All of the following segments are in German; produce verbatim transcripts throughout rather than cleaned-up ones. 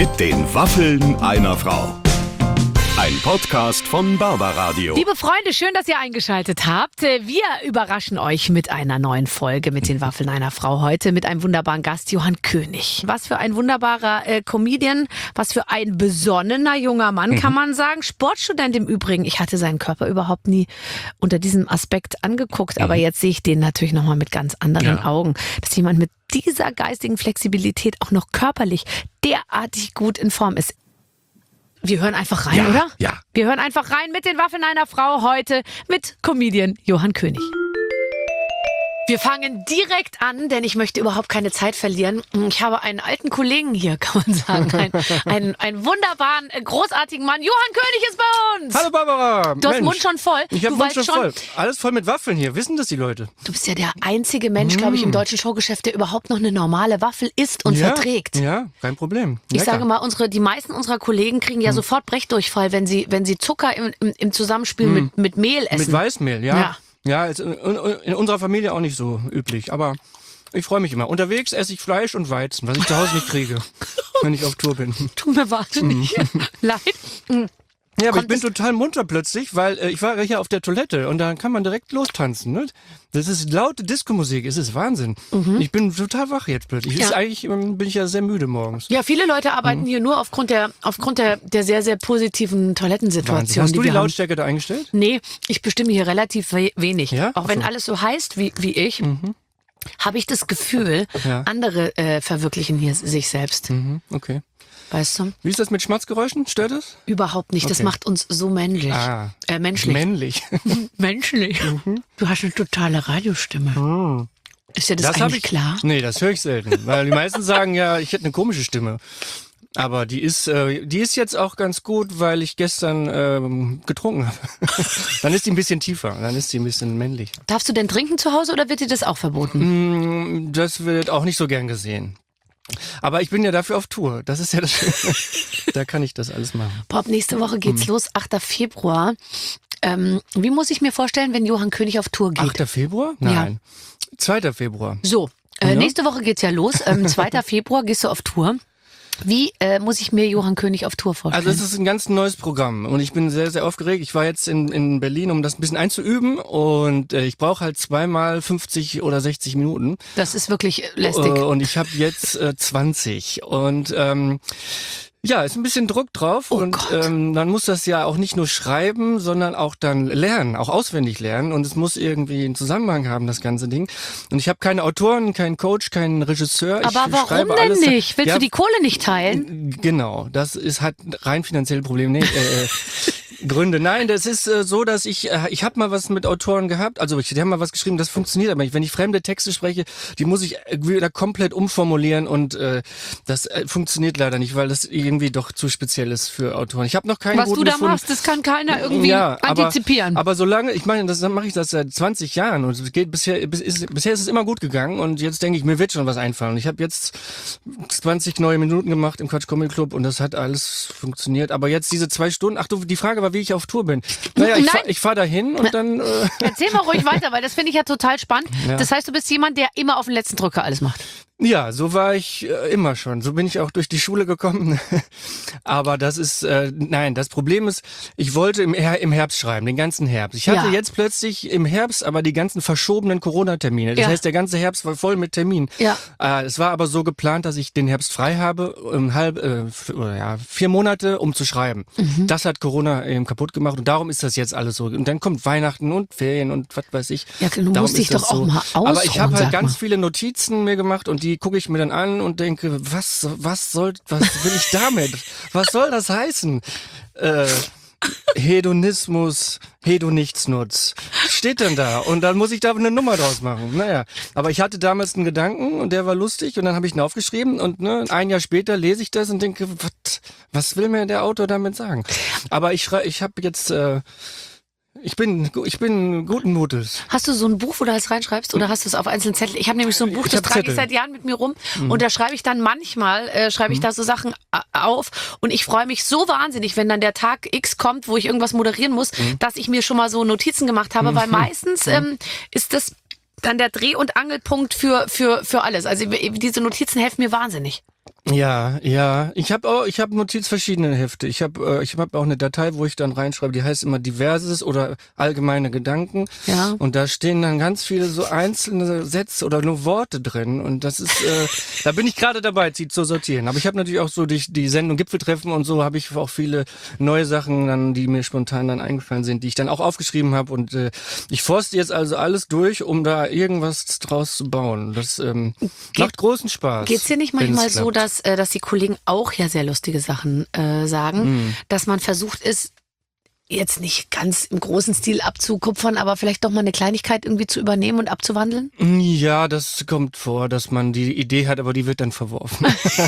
Mit den Waffeln einer Frau. Ein Podcast von Barbaradio. Liebe Freunde, schön, dass ihr eingeschaltet habt. Wir überraschen euch mit einer neuen Folge mit den Waffeln einer Frau. Heute mit einem wunderbaren Gast, Johann König. Was für ein wunderbarer äh, Comedian, was für ein besonnener junger Mann, mhm. kann man sagen. Sportstudent im Übrigen. Ich hatte seinen Körper überhaupt nie unter diesem Aspekt angeguckt, mhm. aber jetzt sehe ich den natürlich nochmal mit ganz anderen ja. Augen. Dass jemand mit dieser geistigen Flexibilität auch noch körperlich derartig gut in Form ist. Wir hören einfach rein, ja, oder? Ja. Wir hören einfach rein mit den Waffeln einer Frau heute mit Comedian Johann König. Wir fangen direkt an, denn ich möchte überhaupt keine Zeit verlieren. Ich habe einen alten Kollegen hier, kann man sagen. Einen, einen, einen wunderbaren, großartigen Mann. Johann König ist bei uns. Hallo Barbara. Du hast den Mund schon voll. Ich habe den Mund schon voll. Alles voll mit Waffeln hier. Wissen das die Leute? Du bist ja der einzige Mensch, glaube ich, im deutschen Showgeschäft, der überhaupt noch eine normale Waffel isst und ja, verträgt. Ja, kein Problem. Ich Lecker. sage mal, unsere, die meisten unserer Kollegen kriegen ja hm. sofort Brechdurchfall, wenn sie, wenn sie Zucker im, im, im Zusammenspiel hm. mit, mit Mehl essen. Mit Weißmehl, ja. Ja. Ja, ist in, in unserer Familie auch nicht so üblich, aber ich freue mich immer. Unterwegs esse ich Fleisch und Weizen, was ich zu Hause nicht kriege, wenn ich auf Tour bin. Tut mir wahnsinnig leid. Ja, aber ich bin total munter plötzlich, weil äh, ich war hier auf der Toilette und da kann man direkt lostanzen. Ne? Das ist laute Disco-Musik, es ist Wahnsinn. Mhm. Ich bin total wach jetzt plötzlich. Ja. Ist eigentlich ähm, bin ich ja sehr müde morgens. Ja, viele Leute arbeiten mhm. hier nur aufgrund der aufgrund der, der sehr, sehr positiven Toilettensituation. Wahnsinn. Hast die du die wir Lautstärke haben. da eingestellt? Nee, ich bestimme hier relativ we- wenig. Ja? Auch wenn so. alles so heißt wie, wie ich, mhm. habe ich das Gefühl, ja. andere äh, verwirklichen hier sich selbst. Mhm. Okay. Weißt du? Wie ist das mit Schmatzgeräuschen? Stört das? Überhaupt nicht. Okay. Das macht uns so männlich. Ah, äh, menschlich. Männlich. Menschlich. Mhm. Du hast eine totale Radiostimme. Mhm. Ist dir das, das eigentlich ich, klar? Nee, das höre ich selten. Weil die meisten sagen ja, ich hätte eine komische Stimme. Aber die ist, äh, die ist jetzt auch ganz gut, weil ich gestern ähm, getrunken habe. Dann ist die ein bisschen tiefer, dann ist die ein bisschen männlich. Darfst du denn trinken zu Hause oder wird dir das auch verboten? Mm, das wird auch nicht so gern gesehen. Aber ich bin ja dafür auf Tour. Das ist ja das Schöne. Da kann ich das alles machen. Bob, nächste Woche geht's hm. los, achter Februar. Ähm, wie muss ich mir vorstellen, wenn Johann König auf Tour geht? achter Februar? Nein. Ja. zweiter Februar. So, äh, ja. nächste Woche geht's ja los. Ähm, zweiter Februar gehst du auf Tour. Wie äh, muss ich mir Johann König auf Tour vorstellen? Also es ist ein ganz neues Programm und ich bin sehr, sehr aufgeregt. Ich war jetzt in, in Berlin, um das ein bisschen einzuüben und äh, ich brauche halt zweimal fünfzig oder sechzig Minuten. Das ist wirklich lästig. Äh, und ich habe jetzt äh, zwanzig und ähm, ja, ist ein bisschen Druck drauf oh und ähm, man muss das ja auch nicht nur schreiben, sondern auch dann lernen, auch auswendig lernen und es muss irgendwie einen Zusammenhang haben, das ganze Ding. Und ich habe keine Autoren, keinen Coach, keinen Regisseur. Aber ich warum schreibe denn alles. nicht? Willst ja, du die Kohle nicht teilen? Genau, das ist hat rein finanzielle Probleme. Nee, äh, Gründe. Nein, das ist äh, so, dass ich, äh, ich habe mal was mit Autoren gehabt, also ich, die haben mal was geschrieben, das funktioniert aber nicht. Wenn ich fremde Texte spreche, die muss ich wieder komplett umformulieren und äh, das äh, funktioniert leider nicht, weil das irgendwie doch zu speziell ist für Autoren. Ich habe noch keinen Was guten du da gefunden. machst, das kann keiner irgendwie ja, antizipieren. Aber, aber solange, ich meine, das mache ich das seit zwanzig Jahren und es geht bisher, bis, ist, bisher ist es immer gut gegangen und jetzt denke ich, mir wird schon was einfallen. Ich habe jetzt zwanzig neue Minuten gemacht im Quatsch Comedy Club und das hat alles funktioniert. Aber jetzt diese zwei Stunden, ach du, die Frage war, wie ich auf Tour bin. Naja, ich fahre fahr dahin und dann... Äh Erzähl mal ruhig weiter, weil das finde ich ja total spannend. Ja. Das heißt, du bist jemand, der immer auf den letzten Drücker alles macht. Ja, so war ich äh, immer schon. So bin ich auch durch die Schule gekommen. Aber das ist, äh, nein, das Problem ist, ich wollte im, Her- im Herbst schreiben, den ganzen Herbst. Ich hatte ja. jetzt plötzlich im Herbst aber die ganzen verschobenen Corona-Termine. Das ja. heißt, der ganze Herbst war voll mit Terminen. Ja. Äh, es war aber so geplant, dass ich den Herbst frei habe, um halb, äh, f- oder ja, vier Monate, um zu schreiben. Mhm. Das hat Corona eben kaputt gemacht und darum ist das jetzt alles so. Und dann kommt Weihnachten und Ferien und was weiß ich. Ja, du darum musst dich doch so. auch mal ausruhen, Aber ich habe halt ganz mal. viele Notizen mir gemacht und die gucke ich mir dann an und denke, was, was soll, was will ich damit? Was soll das heißen? Äh, Hedonismus, Hedonichtsnutz. Steht denn da? Und dann muss ich da eine Nummer draus machen. Naja, aber ich hatte damals einen Gedanken und der war lustig und dann habe ich ihn aufgeschrieben und ne, ein Jahr später lese ich das und denke, was, was will mir der Autor damit sagen? Aber ich, schrei- ich habe jetzt... Äh, Ich bin, ich bin guten Mutes. Hast du so ein Buch, wo du alles reinschreibst oder hast du es auf einzelnen Zettel? Ich habe nämlich so ein Buch, Ich das hab trage ich Zettel. seit Jahren mit mir rum Mhm. und da schreibe ich dann manchmal, äh, schreibe ich Mhm. da so Sachen a- auf und ich freue mich so wahnsinnig, wenn dann der Tag X kommt, wo ich irgendwas moderieren muss, Mhm. dass ich mir schon mal so Notizen gemacht habe, weil meistens ähm, ist das dann der Dreh- und Angelpunkt für, für, für alles. Also diese Notizen helfen mir wahnsinnig. Ja, ja. Ich habe auch, ich habe Notiz verschiedene Hefte. Ich habe, äh, ich habe auch eine Datei, wo ich dann reinschreibe, die heißt immer Diverses oder allgemeine Gedanken. Ja. Und da stehen dann ganz viele so einzelne Sätze oder nur Worte drin. Und das ist, äh, da bin ich gerade dabei, sie zu sortieren. Aber ich habe natürlich auch so durch die Sendung Gipfeltreffen und so habe ich auch viele neue Sachen dann, die mir spontan dann eingefallen sind, die ich dann auch aufgeschrieben habe. Und äh, ich forste jetzt also alles durch, um da irgendwas draus zu bauen. Das ähm, Geht, macht großen Spaß. Geht's dir nicht manchmal so, dass Äh, dass die Kollegen auch ja sehr lustige Sachen äh, sagen, mm. dass man versucht ist, jetzt nicht ganz im großen Stil abzukupfern, aber vielleicht doch mal eine Kleinigkeit irgendwie zu übernehmen und abzuwandeln? Ja, das kommt vor, dass man die Idee hat, aber die wird dann verworfen.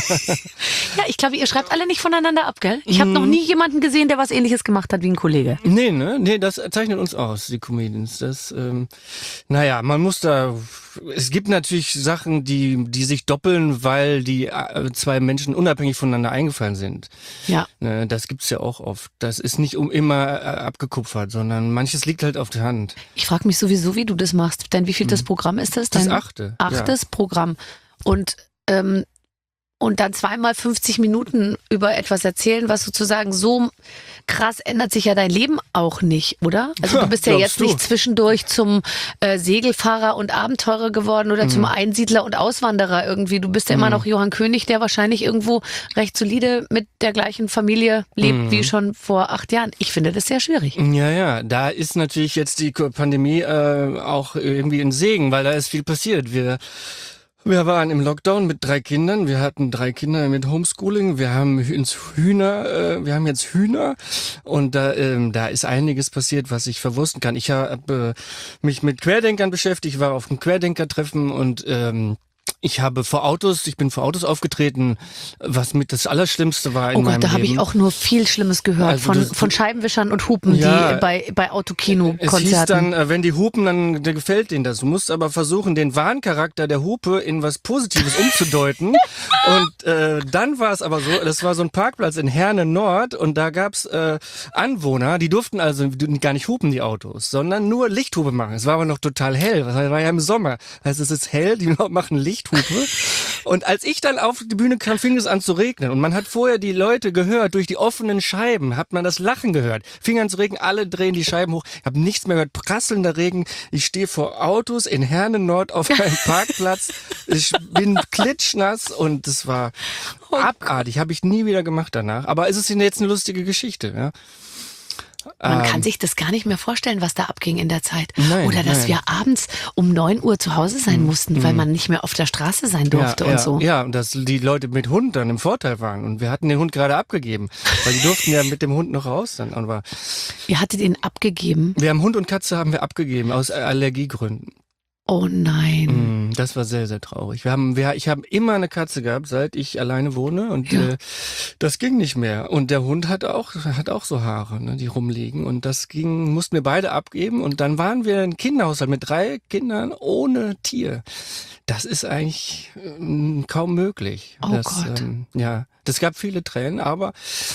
Ja, ich glaube, ihr schreibt alle nicht voneinander ab, gell? Ich habe mm. noch nie jemanden gesehen, der was Ähnliches gemacht hat wie ein Kollege. Nee, ne? Nee, das zeichnet uns aus, die Comedians. Das, ähm, naja, man muss da... Es gibt natürlich Sachen, die die sich doppeln, weil die äh, zwei Menschen unabhängig voneinander eingefallen sind. Ja. Ne, das gibt's ja auch oft. Das ist nicht um immer äh, abgekupfert, sondern manches liegt halt auf der Hand. Ich frage mich sowieso, wie du das machst. Denn wie viel das Programm ist das? Dein Das achte. Achtes ja. Programm. Und ähm, und dann zweimal fünfzig Minuten über etwas erzählen, was sozusagen so krass ändert sich ja dein Leben auch nicht, oder? Also du bist ja, ja jetzt nicht zwischendurch zum äh, Segelfahrer und Abenteurer geworden oder mhm. zum Einsiedler und Auswanderer irgendwie. Du bist ja mhm. immer noch Johann König, der wahrscheinlich irgendwo recht solide mit der gleichen Familie lebt mhm. wie schon vor acht Jahren. Ich finde das sehr schwierig. Ja, ja, da ist natürlich jetzt die Pandemie äh, auch irgendwie ein Segen, weil da ist viel passiert. Wir Wir waren im Lockdown mit drei Kindern. Wir hatten drei Kinder mit Homeschooling. Wir haben ins Hühner, äh, wir haben jetzt Hühner und da, ähm, da ist einiges passiert, was ich verwursten kann. Ich habe äh, mich mit Querdenkern beschäftigt, war auf einem Querdenker-Treffen und ähm, ich habe vor Autos, ich bin vor Autos aufgetreten, was mit das Allerschlimmste war in oh Gott, meinem da habe Leben. ich auch nur viel Schlimmes gehört Also von, das, von Scheibenwischern und Hupen, ja, die bei, bei Autokino-Konzerten. Es hieß dann, wenn die hupen, dann gefällt denen das. Du musst aber versuchen, den Warncharakter der Hupe in was Positives umzudeuten. Und äh, dann war es aber so, das war so ein Parkplatz in Herne Nord und da gab's äh, Anwohner, die durften also gar nicht hupen, die Autos, sondern nur Lichthupe machen. Es war aber noch total hell, das war ja im Sommer. Also es ist hell, die machen Lichthupe. Und als ich dann auf die Bühne kam, fing es an zu regnen. Und man hat vorher die Leute gehört, durch die offenen Scheiben hat man das Lachen gehört. Fing an zu regnen, alle drehen die Scheiben hoch. Ich habe nichts mehr gehört, prasselnder Regen. Ich stehe vor Autos in Herne Nord auf einem Parkplatz. Ich bin klitschnass und das war oh abartig. Habe ich nie wieder gemacht danach. Aber es ist jetzt eine lustige Geschichte, ja. Man ähm, kann sich das gar nicht mehr vorstellen, was da abging in der Zeit. Nein, Oder dass nein. wir abends um neun Uhr zu Hause sein Mhm. mussten, weil man nicht mehr auf der Straße sein durfte ja, und ja, so. Ja, und dass die Leute mit Hund dann im Vorteil waren. Und wir hatten den Hund gerade abgegeben, weil die durften ja mit dem Hund noch raus dann. Aber Ihr hattet ihn abgegeben? wir haben Hund und Katze haben wir abgegeben aus Allergiegründen. Oh nein. Mm, das war sehr, sehr traurig. Wir haben, wir, ich habe immer eine Katze gehabt, seit ich alleine wohne und Ja. äh, das ging nicht mehr. Und der Hund hat auch, hat auch so Haare, ne, die rumliegen. Und das ging, mussten wir beide abgeben. Und dann waren wir ein Kinderhaushalt mit drei Kindern ohne Tier. Das ist eigentlich ähm, kaum möglich. Oh das, Gott. Ähm, ja, das gab viele Tränen, aber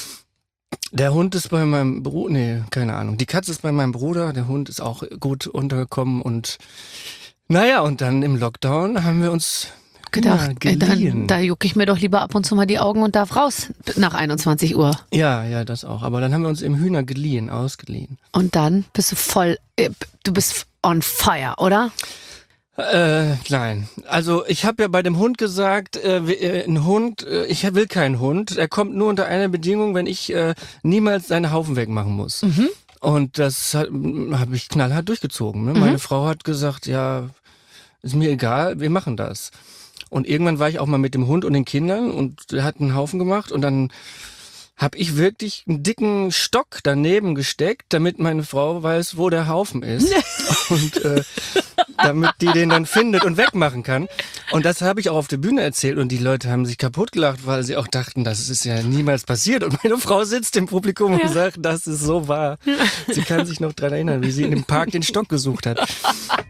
der Hund ist bei meinem Bruder, nee, keine Ahnung. Die Katze ist bei meinem Bruder, der Hund ist auch gut untergekommen und naja, und dann im Lockdown haben wir uns Gedacht, ja, äh, dann, geliehen. da jucke ich mir doch lieber ab und zu mal die Augen und darf raus nach einundzwanzig Uhr. Ja, ja, das auch. Aber dann haben wir uns im Hühner geliehen, ausgeliehen. Und dann bist du voll, äh, du bist on fire, oder? Äh, nein. Also ich habe ja bei dem Hund gesagt, äh, wir- äh, ein Hund, äh, ich will keinen Hund. Er kommt nur unter einer Bedingung, wenn ich äh, niemals seine Haufen wegmachen muss. Mhm. Und das habe ich knallhart durchgezogen. Ne? Meine Frau hat gesagt, ja, ist mir egal, wir machen das. Und irgendwann war ich auch mal mit dem Hund und den Kindern und der hat einen Haufen gemacht und dann habe ich wirklich einen dicken Stock daneben gesteckt, damit meine Frau weiß, wo der Haufen ist und äh, damit die den dann findet und wegmachen kann. Und das habe ich auch auf der Bühne erzählt und die Leute haben sich kaputt gelacht, weil sie auch dachten, das ist ja niemals passiert. Und meine Frau sitzt im Publikum und sagt, das ist so wahr. Sie kann sich noch dran erinnern, wie sie in dem Park den Stock gesucht hat.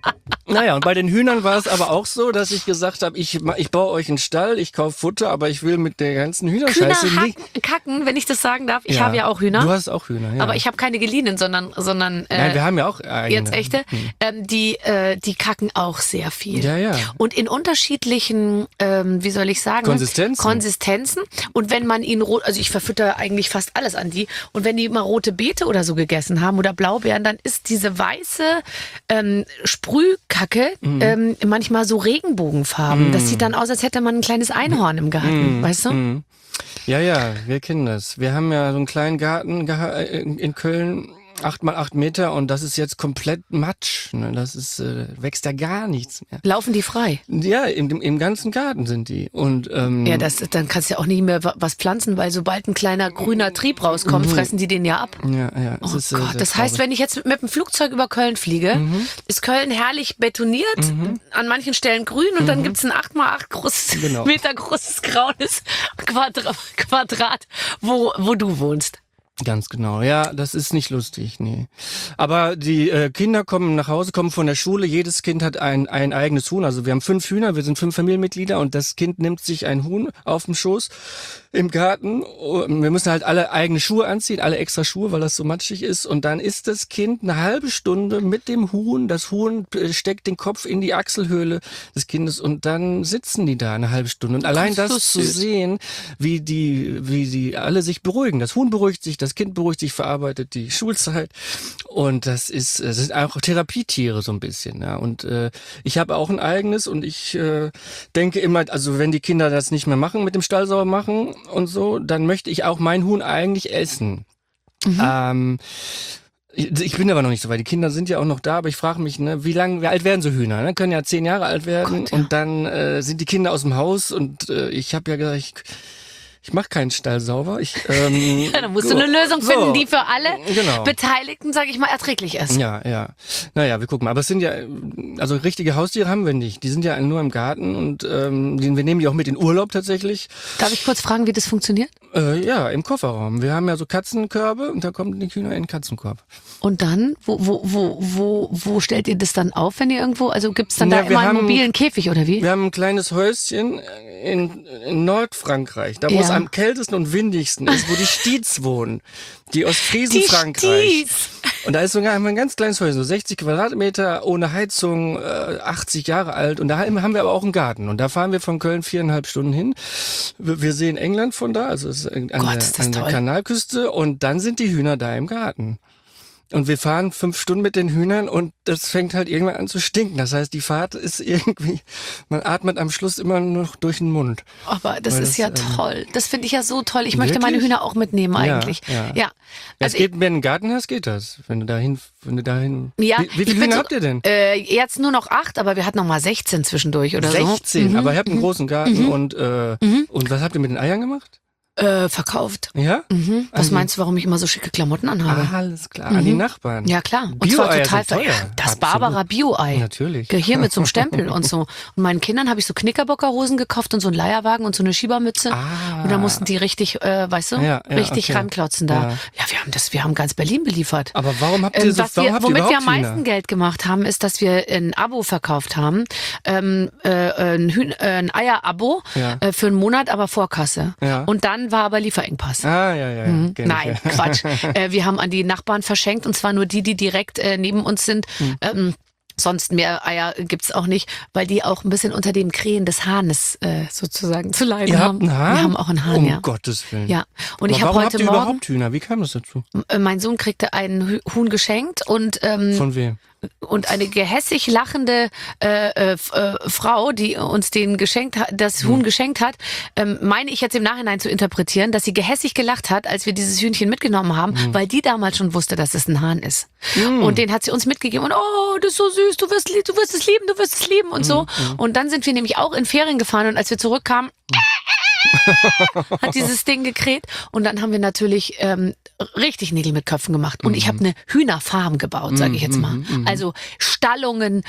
Naja, und bei den Hühnern war es aber auch so, dass ich gesagt habe, ich, ich baue euch einen Stall, ich kaufe Futter, aber ich will mit der ganzen Hühnerscheiße Hühner nicht... hacken, kacken, wenn ich das sagen darf. Ich Ja. habe ja auch Hühner. Du hast auch Hühner, ja. Aber ich habe keine geliehenen, sondern, sondern äh, Nein, wir haben ja auch eigene. jetzt echte. Hm. Ähm, die, äh, die kacken auch sehr viel. Ja, ja. Und in unterschiedlichen, ähm, wie soll ich sagen? Konsistenzen. Konsistenzen. Und wenn man ihnen rot, also ich verfütter eigentlich fast alles an die. Und wenn die mal rote Beete oder so gegessen haben oder Blaubeeren, dann ist diese weiße ähm, Sprühkacke Mhm. ähm, manchmal so Regenbogenfarben. Das sieht dann aus, als hätte man ein kleines Einhorn im Garten, Mhm. weißt du? Mhm. Ja, ja, wir kennen das. Wir haben ja so einen kleinen Garten geha- in in Köln, acht mal acht Meter, und das ist jetzt komplett Matsch. Ne? Das ist, äh, wächst da gar nichts mehr. Laufen die frei? Ja, im, im, im ganzen Garten sind die. Und ähm, Ja, das, dann kannst du ja auch nicht mehr wa- was pflanzen, weil sobald ein kleiner grüner Trieb rauskommt, fressen die den ja ab. ja, ja, es Oh ist, äh, Gott, sehr das heißt, traurig. wenn ich jetzt mit dem Flugzeug über Köln fliege, ist Köln herrlich betoniert, an manchen Stellen grün, und dann gibt's ein acht mal acht großes, Genau. Meter großes graues Quadra Quadrat, wo, wo du wohnst. Ganz genau, ja, das ist nicht lustig, nee. Aber die äh, Kinder kommen nach Hause, kommen von der Schule, jedes Kind hat ein, ein eigenes Huhn, also wir haben fünf Hühner, wir sind fünf Familienmitglieder, und das Kind nimmt sich ein Huhn auf den Schoß im Garten. Und wir müssen halt alle eigene Schuhe anziehen, alle extra Schuhe, weil das so matschig ist, und dann ist das Kind eine halbe Stunde mit dem Huhn, das Huhn äh, steckt den Kopf in die Achselhöhle des Kindes, und dann sitzen die da eine halbe Stunde, und allein das ist das so zu süß. sehen, wie die, wie die alle sich beruhigen, das Huhn beruhigt sich, das Kind beruhigt sich, verarbeitet die Schulzeit, und das ist, es sind auch Therapietiere so ein bisschen, ja. Und äh, ich habe auch ein eigenes, und ich äh, denke immer, also wenn die Kinder das nicht mehr machen mit dem Stall sauber machen und so, dann möchte ich auch mein Huhn eigentlich essen. Ähm, ich bin aber noch nicht so weit. Die Kinder sind ja auch noch da, aber ich frage mich, ne, wie lang, wie alt werden so Hühner? Ne? Können ja zehn Jahre alt werden, Gott, ja. und dann äh, sind die Kinder aus dem Haus, und äh, ich habe ja gesagt, ich, ich mache keinen Stall sauber. Ich, ähm, Ja, dann musst du so, eine Lösung so, finden, die für alle genau. Beteiligten, sage ich mal, erträglich ist. Ja, ja. Naja, wir gucken mal. Aber es sind ja, also richtige Haustiere haben wir nicht. Die sind ja nur im Garten, und ähm, die, wir nehmen die auch mit in Urlaub tatsächlich. Darf ich kurz fragen, wie das funktioniert? Äh, ja, im Kofferraum. Wir haben ja so Katzenkörbe, und da kommen die Hühner in den Katzenkorb. Und dann, wo, wo, wo, wo, wo stellt ihr das dann auf, wenn ihr irgendwo, also gibt's dann Ja, da wir immer einen haben- mobilen Käfig oder wie? Wir haben ein kleines Häuschen in, in Nordfrankreich, da wo Ja. es am kältesten und windigsten ist, wo die Stiez wohnen. Die Ostfriesen Die Frankreich. Sties. Und da ist sogar ein ganz kleines Häuschen, so sechzig Quadratmeter, ohne Heizung, äh, achtzig Jahre alt. Und da haben wir aber auch einen Garten. Und da fahren wir von Köln viereinhalb Stunden hin. Wir wir sehen England von da, also es ist an, Gott, der, ist das an der toll. Kanalküste. Und dann sind die Hühner da im Garten. Und wir fahren fünf Stunden mit den Hühnern, und das fängt halt irgendwann an zu stinken. Das heißt, die Fahrt ist irgendwie, man atmet am Schluss immer noch durch den Mund. Aber das Weil ist das, ja ähm, toll. Das finde ich ja so toll. Ich möchte meine Wirklich? Hühner auch mitnehmen eigentlich. Ja, ja. Ja. Es Also geht, wenn du einen Garten hast, geht das. Wenn du dahin, wenn du dahin. Ja, wie, wie ich viele bin Hühner so- habt ihr denn? Äh, jetzt nur noch acht, aber wir hatten noch mal sechzehn zwischendurch oder sechzehn, so. aber ihr habt einen großen Garten, und äh, und was habt ihr mit den Eiern gemacht? Äh, verkauft. Ja? Mhm. Was An- meinst du, warum ich immer so schicke Klamotten anhabe? Ah, alles klar, an die Nachbarn. Ja, klar. Und zwar Bio-Eier total sind teuer. ver- Das Absolut. Barbara Bio-Ei. Natürlich. Hier mit so einem Stempel und so. Und meinen Kindern habe ich so Knickerbockerhosen gekauft und so einen Leierwagen und so eine Schiebermütze. Ah. Und da mussten die richtig, äh, weißt du, Ja, ja, richtig okay. ranklotzen da. Ja. Ja, wir haben das, wir haben ganz Berlin beliefert. Aber warum habt ihr Ähm, so, was warum wir, habt ihr womit wir überhaupt am meisten Hühner? Geld gemacht haben, ist, dass wir ein Abo verkauft haben. Ähm, äh, ein, Hühn, äh, ein Eier-Abo Ja. äh, für einen Monat, aber Vorkasse. Ja. Und dann war aber Lieferengpass. Ah, ja, ja, ja. kenn ich, Nein, ja. Quatsch. äh, wir haben an die Nachbarn verschenkt, und zwar nur die, die direkt äh, neben uns sind. Hm. Ähm, sonst mehr Eier gibt's auch nicht, weil die auch ein bisschen unter dem Krähen des Hahnes äh, sozusagen zu leiden Ihr haben. habt einen Hahn? Wir haben auch einen Hahn, um ja. Gottes Willen. Ja, und Aber ich habe warum heute habt ihr Morgen, überhaupt Hühner? Wie kam das dazu? äh, mein Sohn kriegte einen Hü- Huhn geschenkt, und ähm, Von wem? und eine gehässig lachende äh, äh, F- äh, Frau, die uns den geschenkt hat, das Huhn geschenkt hat, ähm, meine ich jetzt im Nachhinein zu interpretieren, dass sie gehässig gelacht hat, als wir dieses Hühnchen mitgenommen haben, weil die damals schon wusste, dass es ein Hahn ist. Und den hat sie uns mitgegeben, und oh, das ist so süß, du wirst, lie- du wirst es lieben, du wirst es lieben und so. Und dann sind wir nämlich auch in Ferien gefahren, und als wir zurückkamen, hat dieses Ding gekräht, und dann haben wir natürlich ähm, richtig Nägel mit Köpfen gemacht. Und ich habe eine Hühnerfarm gebaut, sage ich jetzt mal. Also Stallungen,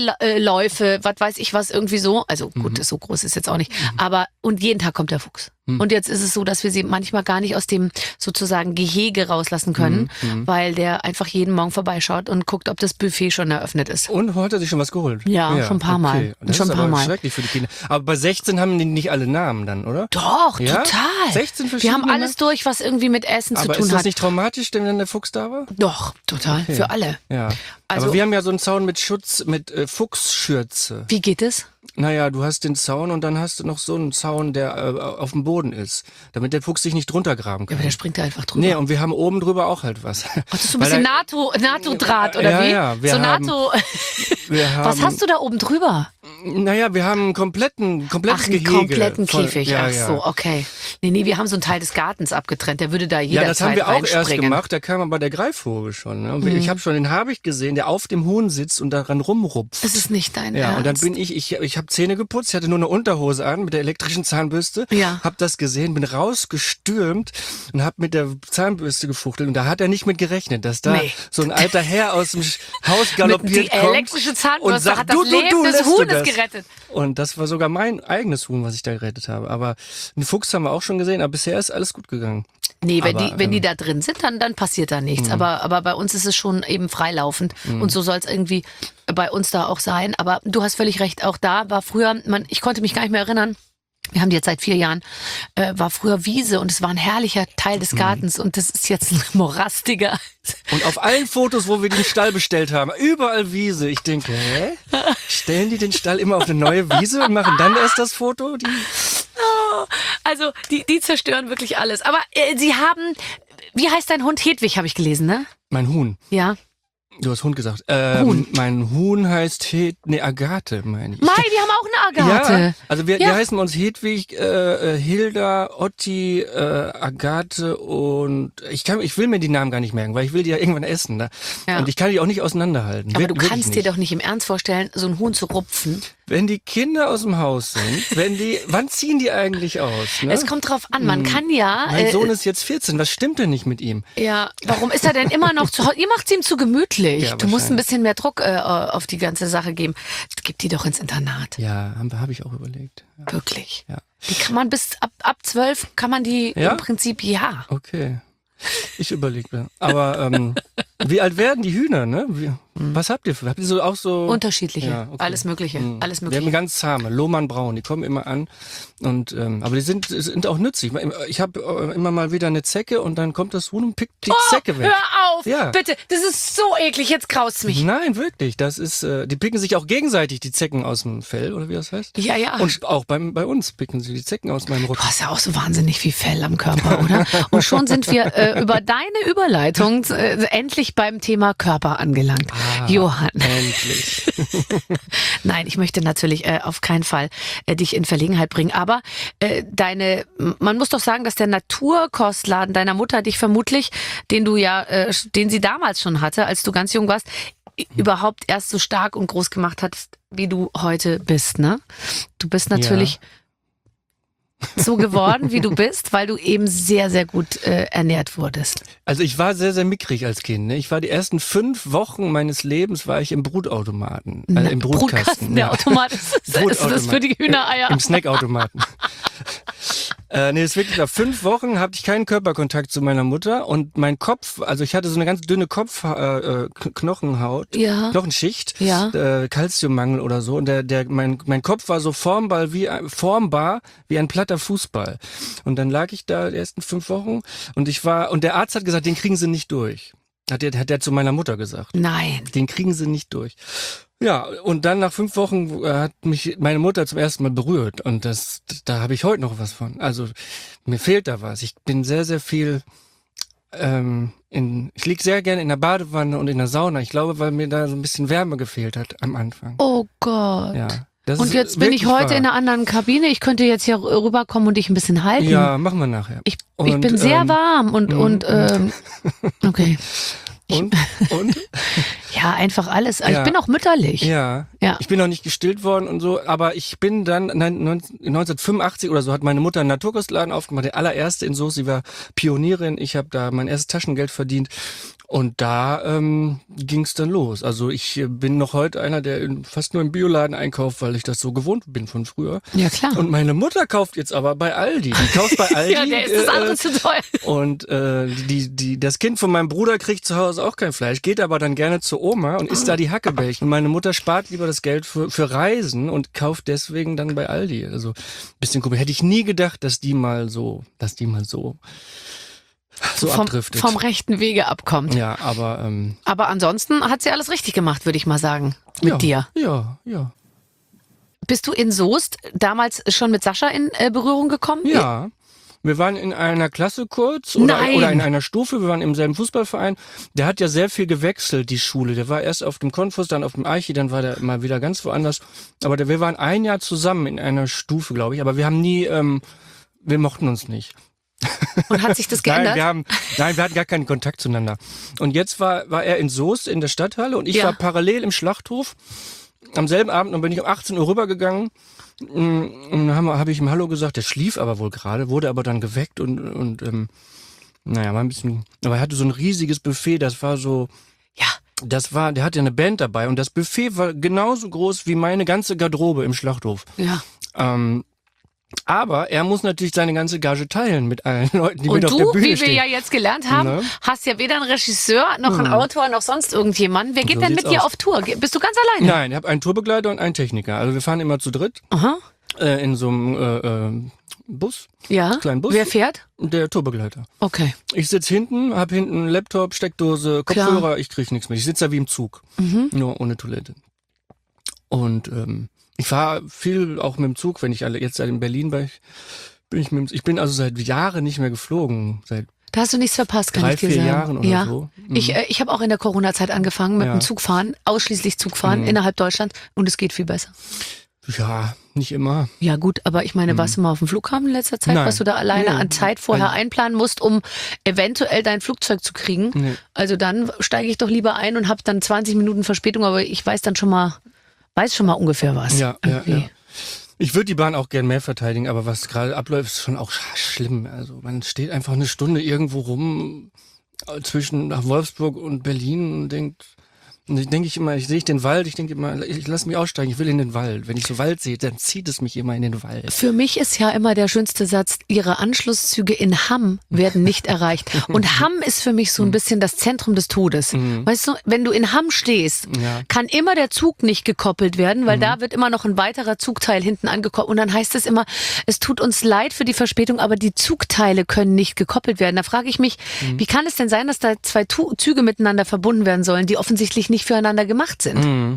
Freiläufe, was weiß ich was, irgendwie so. Also gut, so groß ist jetzt auch nicht. Aber und jeden Tag kommt der Fuchs. Und jetzt ist es so, dass wir sie manchmal gar nicht aus dem sozusagen Gehege rauslassen können, Mhm. weil der einfach jeden Morgen vorbeischaut und guckt, ob das Buffet schon eröffnet ist. Und heute hat sich schon was geholt. Ja, schon ein paar Mal. Okay. Das Schon ist ein paar aber Mal. schrecklich für die Kinder. Aber bei sechzehn haben die nicht alle Namen dann, oder? Doch, Ja? total. sechzehn Wir verschiedene? haben alles durch, was irgendwie mit Essen Aber zu tun ist das hat. nicht traumatisch, denn wenn der Fuchs da war? Doch, total. Okay. Für alle. Ja. Also- aber wir haben ja so einen Zaun mit Schutz, mit äh, Fuchsschürze. Wie geht es? Naja, du hast den Zaun und dann hast du noch so einen Zaun, der äh, auf dem Boden ist, damit der Fuchs sich nicht drunter graben Ja, kann. aber der springt da einfach drüber. Nee, und wir haben oben drüber auch halt was. Oh, das ist so ein Weil bisschen da- NATO, NATO-Draht, oder Ja, wie? ja, wir so haben- NATO. Wir haben, Was hast du da oben drüber? Naja, wir haben einen kompletten, komplettes Ach, einen Gehege. kompletten Voll- Käfig. Ja, Ach ja. so, okay. Nee, nee, wir haben so einen Teil des Gartens abgetrennt. Der würde da Ja, jederzeit das haben wir auch erst reinspringen. gemacht, da kam aber der Greifvogel schon. Ne? Und Mhm. Ich habe schon den Habicht gesehen, der auf dem Huhn sitzt und daran rumrupft. Das ist nicht dein Ja, Ernst. und dann bin ich, ich, ich habe Zähne geputzt, ich hatte nur eine Unterhose an mit der elektrischen Zahnbürste, Ja. hab das gesehen, bin rausgestürmt und hab mit der Zahnbürste gefuchtelt und da hat er nicht mit gerechnet, dass da Nee. so ein alter Herr aus dem Sch- Haus galoppiert Die kommt elektrische Zahnbürste und sagt, hat das du, du, Leben du, des lässt du Huhnes das? gerettet. Und das war sogar mein eigenes Huhn, was ich da gerettet habe. Aber einen Fuchs haben wir auch schon gesehen, aber bisher ist alles gut gegangen. Nee, wenn, Aber, die, wenn die ähm, da drin sind, dann, dann passiert da nichts. Aber, aber bei uns ist es schon eben freilaufend. Und so soll es irgendwie bei uns da auch sein. Aber du hast völlig recht, auch da war früher, man, ich konnte mich gar nicht mehr erinnern, wir haben die jetzt seit vier Jahren, äh, war früher Wiese und es war ein herrlicher Teil des Gartens und das ist jetzt ein morastiger. Und auf allen Fotos, wo wir den Stall bestellt haben, überall Wiese. Ich denke, hä? Stellen die den Stall immer auf eine neue Wiese und machen dann erst das Foto? Die Also die, die zerstören wirklich alles. Aber äh, sie haben, wie heißt dein Hund? Hedwig, habe ich gelesen, ne? mein Huhn. Ja. Du hast Hund gesagt. Ähm, Huhn. Mein Huhn heißt Hed nee, Agathe, meine ich. Mai, die haben auch eine Agathe. Ja, also wir, Ja. wir heißen uns Hedwig, äh, äh, Hilda, Otti, äh, Agathe und ich kann, ich will mir die Namen gar nicht merken, weil ich will die ja irgendwann essen. Ne? Ja. Und ich kann die auch nicht auseinanderhalten. Aber Wir- du wirklich kannst dir nicht. doch nicht im Ernst vorstellen, so ein Huhn zu rupfen. Wenn die Kinder aus dem Haus sind, wenn die, wann ziehen die eigentlich aus? Ne? Es kommt drauf an, man kann ja. Mein äh, Sohn ist jetzt vierzehn, was stimmt denn nicht mit ihm? Ja, warum ist er denn immer noch zu Hause? Ihr macht's ihm zu gemütlich. Ja, du musst ein wahrscheinlich. bisschen mehr Druck äh, auf die ganze Sache geben. Gib die doch ins Internat. Ja, habe hab ich auch überlegt. Ja. Wirklich. Ja. Die kann man bis ab, ab zwölf kann man die Ja? im Prinzip, ja. Okay. Ich überlege. Aber ähm, wie alt werden die Hühner, ne? Wie, was habt ihr für? Habt ihr so auch so Unterschiedliche. Ja, okay. Alles Mögliche. Hm. Alles Wir Mögliche. haben ganz zahme, Lohmann Braun, die kommen immer an und ähm, aber die sind sind auch nützlich. Ich habe äh, immer mal wieder eine Zecke und dann kommt das Huhn und pickt die Zecke weg. Hör auf! Ja. Bitte, das ist so eklig, jetzt graust mich. Nein, wirklich. Das ist, äh, die picken sich auch gegenseitig die Zecken aus dem Fell oder wie das heißt. Ja, ja. Und auch beim, bei uns picken sie die Zecken aus meinem Du Rücken. hast ja auch so wahnsinnig viel Fell am Körper, oder? Und schon sind wir äh, über deine Überleitung äh, endlich beim Thema Körper angelangt. Ah. Johann. Endlich. Nein, ich möchte natürlich äh, auf keinen Fall äh, dich in Verlegenheit bringen. Aber äh, deine, man muss doch sagen, dass der Naturkostladen deiner Mutter dich vermutlich, den du ja, äh, den sie damals schon hatte, als du ganz jung warst, i- überhaupt erst so stark und groß gemacht hat, wie du heute bist, ne? Du bist natürlich so geworden, wie du bist, weil du eben sehr, sehr gut äh, ernährt wurdest. Also ich war sehr, sehr mickrig als Kind. Ne? Ich war die ersten fünf Wochen meines Lebens war ich im Brutautomaten, äh, im Brutkasten. Der ja. Automat ist, ist das Brutautomat. für die Hühnereier. Im Snackautomaten. Äh, nee, das ist wirklich wahr. Fünf Wochen hatte ich keinen Körperkontakt zu meiner Mutter und mein Kopf, also ich hatte so eine ganz dünne Kopf, äh, äh, K- Knochenhaut, Ja. Knochenschicht, Ja. äh, Kalziummangel oder so und der, der, mein, mein Kopf war so formbar wie, ein- formbar wie ein platter Fußball. Und dann lag ich da die ersten fünf Wochen und ich war, und der Arzt hat gesagt, den kriegen sie nicht durch. Hat der, hat der zu meiner Mutter gesagt. Nein. Den kriegen sie nicht durch. Ja, und dann nach fünf Wochen äh, hat mich meine Mutter zum ersten Mal berührt und das, da habe ich heute noch was von. Also mir fehlt da was. Ich bin sehr, sehr viel, ähm, in, ich lieg sehr gerne in der Badewanne und in der Sauna. Ich glaube, weil mir da so ein bisschen Wärme gefehlt hat am Anfang. Oh Gott. Ja. Das Und ist jetzt bin ich wirklich heute wahr. in einer anderen Kabine. Ich könnte jetzt hier rüberkommen und dich ein bisschen halten. Ja, machen wir nachher. Ich, ich Und, bin sehr ähm, warm und, mm, und ähm, okay. Und, und? Ja, einfach alles. Ich Ja. bin auch mütterlich. Ja, Ja. Ich bin noch nicht gestillt worden und so, aber ich bin dann neunzehnhundertfünfundachtzig oder so hat meine Mutter einen Naturkostladen aufgemacht, der allererste in Soest. Sie war Pionierin. Ich habe da mein erstes Taschengeld verdient. Und da ähm, ging es dann los. Also ich bin noch heute einer, der in, fast nur im Bioladen einkauft, weil ich das so gewohnt bin von früher. Ja, klar. Und meine Mutter kauft jetzt aber bei Aldi. Die kauft bei Aldi. Ja, der ist das andere äh, zu teuer. Und äh, die, die, das Kind von meinem Bruder kriegt zu Hause auch kein Fleisch, geht aber dann gerne zur Oma und isst da die Hackebällchen. Und meine Mutter spart lieber das Geld für, für Reisen und kauft deswegen dann bei Aldi. Also bisschen komisch. Hätte ich nie gedacht, dass die mal so, dass die mal so so vom, abdriftet. vom rechten Wege abkommt. Ja, aber ähm, Aber ansonsten hat sie alles richtig gemacht, würde ich mal sagen, mit ja, dir. Ja, ja. Bist du in Soest damals schon mit Sascha in äh, Berührung gekommen? Ja. Wir waren in einer Klasse kurz oder, Nein. oder in einer Stufe, wir waren im selben Fußballverein. Der hat ja sehr viel gewechselt, die Schule. Der war erst auf dem Konfus, dann auf dem Eichi, dann war der mal wieder ganz woanders. Aber der, wir waren ein Jahr zusammen in einer Stufe, glaube ich. Aber wir haben nie, ähm, wir mochten uns nicht. Und hat sich das geändert? Nein, wir haben, nein, wir hatten gar keinen Kontakt zueinander. Und jetzt war, war er in Soest in der Stadthalle und ich Ja. war parallel im Schlachthof. Am selben Abend und bin ich um achtzehn Uhr rübergegangen. Und dann habe hab ich ihm Hallo gesagt. Der schlief aber wohl gerade, wurde aber dann geweckt und, und ähm, naja, war ein bisschen. Aber er hatte so ein riesiges Buffet, das war so. Ja. Das war, der hatte eine Band dabei und das Buffet war genauso groß wie meine ganze Garderobe im Schlachthof. Ja. Ähm, aber er muss natürlich seine ganze Gage teilen mit allen Leuten, die Und mit auf der du, Bühne wie stehen. wir ja jetzt gelernt haben, Ne? hast ja weder einen Regisseur, noch einen Autor, noch sonst irgendjemanden. Wer geht So denn sieht's mit dir aus. auf Tour? Ge- Bist du ganz alleine? Nein, ich habe einen Tourbegleiter und einen Techniker. Also wir fahren immer zu dritt Aha. äh, in so einem äh, äh, Bus, Ja. kleinen Bus. Wer fährt? Der Tourbegleiter. Okay. Ich sitz hinten, hab hinten Laptop, Steckdose, Klar. Kopfhörer, ich krieg nichts mehr. Ich sitze da wie im Zug, Mhm. nur ohne Toilette. Und ähm, ich fahre viel auch mit dem Zug, wenn ich alle jetzt in Berlin bin. Bin ich, mit, dem- ich bin also seit Jahren nicht mehr geflogen, seit Da hast du nichts verpasst, kann drei, ich dir vier sagen. Jahren oder ja. so. Mhm. Ich, äh, ich habe auch in der Corona-Zeit angefangen mit Ja. dem Zugfahren, ausschließlich Zugfahren Mhm. innerhalb Deutschlands und es geht viel besser. Ja, nicht immer. Ja gut, aber ich meine, warst du mal auf dem Flughafen in letzter Zeit, Nein. was du da alleine Nee. an Zeit vorher Also- einplanen musst, um eventuell dein Flugzeug zu kriegen? Nee. Also dann steige ich doch lieber ein und habe dann zwanzig Minuten Verspätung, aber ich weiß dann schon mal, weiß schon mal ungefähr was. Ja, ja, Irgendwie. ja. Ich würde die Bahn auch gern mehr verteidigen, aber was gerade abläuft, ist schon auch sch- schlimm. Also man steht einfach eine Stunde irgendwo rum äh, zwischen nach Wolfsburg und Berlin und denkt, und ich denke ich immer, ich sehe ich den Wald, ich denke immer, ich lass mich aussteigen, ich will in den Wald. Wenn ich so Wald sehe, dann zieht es mich immer in den Wald. Für mich ist ja immer der schönste Satz, ihre Anschlusszüge in Hamm werden nicht erreicht. Und Hamm ist für mich so ein bisschen das Zentrum des Todes. Weißt du, wenn du in Hamm stehst, Ja. kann immer der Zug nicht gekoppelt werden, weil da wird immer noch ein weiterer Zugteil hinten angekoppelt. Und dann heißt es immer, es tut uns leid für die Verspätung, aber die Zugteile können nicht gekoppelt werden. Da frage ich mich, wie kann es denn sein, dass da zwei Tu- Züge miteinander verbunden werden sollen, die offensichtlich nicht füreinander gemacht sind? Mhm.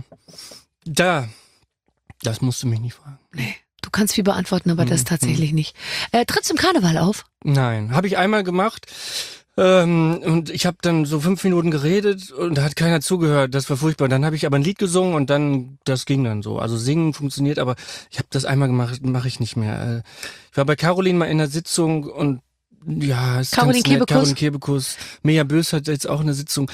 Da, das musst du mich nicht fragen. Nee. Du kannst viel beantworten, aber das tatsächlich nicht. Äh, trittst du im Karneval auf? Nein, habe ich einmal gemacht. Ähm, und ich habe dann so fünf Minuten geredet und da hat keiner zugehört. Das war furchtbar. Dann habe ich aber ein Lied gesungen und dann, das ging dann so. Also singen funktioniert, aber ich habe das einmal gemacht, mache ich nicht mehr. Äh, Ich war bei Caroline mal in der Sitzung und ja, es ist Caroline ganz nett. Kebekus? Caroline Kebekus. Mea Bös hat jetzt auch eine Sitzung.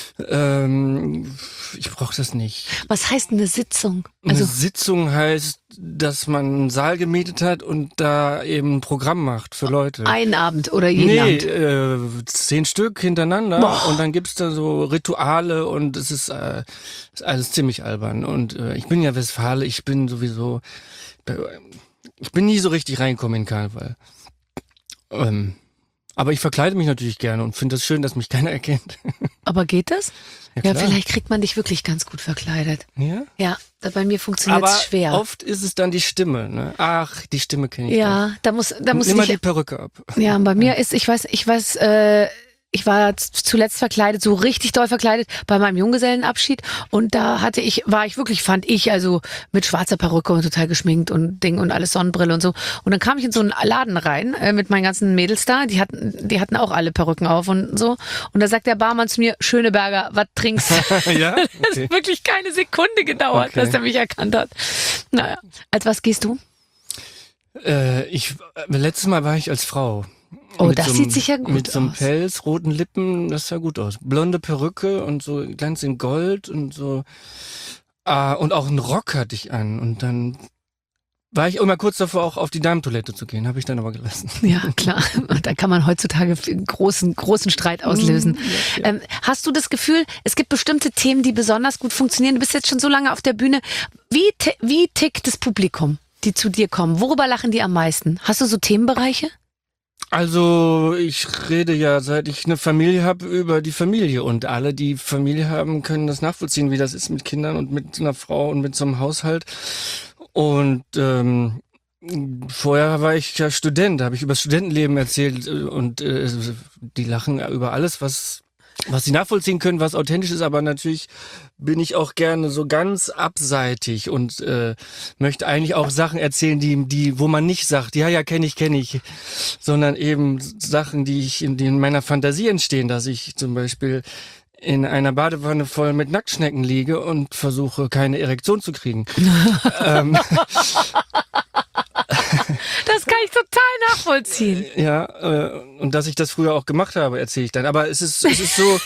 Ähm, ich brauche das nicht. Was heißt eine Sitzung? Eine Also Sitzung heißt, dass man einen Saal gemietet hat und da eben ein Programm macht für Leute. einen Abend oder jeden Nee, Abend? äh, zehn Stück hintereinander Boah. und dann gibt's da so Rituale und es ist, äh, ist alles ziemlich albern. Und äh, ich bin ja Westfale, ich bin sowieso, äh, ich bin nie so richtig reingekommen in Karneval. Ähm, aber ich verkleide mich natürlich gerne und finde es das schön, dass mich keiner erkennt. Aber geht das? Ja, Ja, klar. vielleicht kriegt man dich wirklich ganz gut verkleidet. Ja? Ja, da bei mir funktioniert Aber es schwer. oft ist es dann die Stimme. Ne? Ach, die Stimme kenne ich. Ja, da muss, da muss Immer ich. die Perücke ab. Ja, bei mir ist, ich weiß, ich weiß, äh, ich war z- zuletzt verkleidet, so richtig doll verkleidet bei meinem Junggesellenabschied und da hatte ich, war ich wirklich, fand ich, also mit schwarzer Perücke und total geschminkt und Ding und alles Sonnenbrille und so. Und dann kam ich in so einen Laden rein äh, mit meinen ganzen Mädels da, die hatten, die hatten auch alle Perücken auf und so. Und da sagt der Barmann zu mir, Schöneberger, was trinkst du? Ja? Das Okay. hat wirklich keine Sekunde gedauert, Okay. dass er mich erkannt hat. Naja, als was gehst du? Äh, ich, äh, letztes Mal war ich als Frau. Oh, Mit das so sieht einem- sicher gut Mit so einem aus. Pelz, roten Lippen, das sah gut aus. Blonde Perücke und so ganz in Gold und so. Ah, und auch einen Rock hatte ich an. Und dann war ich immer kurz davor, auch auf die Damentoilette zu gehen. Habe ich dann aber gelassen. Ja, klar. Da kann man heutzutage einen großen, großen Streit auslösen. Ja, ja. Ähm, hast du das Gefühl, es gibt bestimmte Themen, die besonders gut funktionieren? Du bist jetzt schon so lange auf der Bühne. Wie, ti- wie tickt das Publikum, die zu dir kommen? Worüber lachen die am meisten? Hast du so Themenbereiche? Also ich rede ja, seit ich eine Familie habe, über die Familie. Und alle, die Familie haben, können das nachvollziehen, wie das ist mit Kindern und mit einer Frau und mit so einem Haushalt. Und ähm, vorher war ich ja Student, da habe ich über das Studentenleben erzählt. Und äh, die lachen über alles, was was sie nachvollziehen können, was authentisch ist. Aber natürlich bin ich auch gerne so ganz abseitig und äh, möchte eigentlich auch Sachen erzählen, die, die, wo man nicht sagt, ja, ja, kenne ich, kenne ich, sondern eben Sachen, die ich in, die in meiner Fantasie entstehen, dass ich zum Beispiel in einer Badewanne voll mit Nacktschnecken liege und versuche, keine Erektion zu kriegen. ähm, Das kann ich total nachvollziehen. ja, äh, und dass ich das früher auch gemacht habe, erzähle ich dann. Aber es ist, es ist so,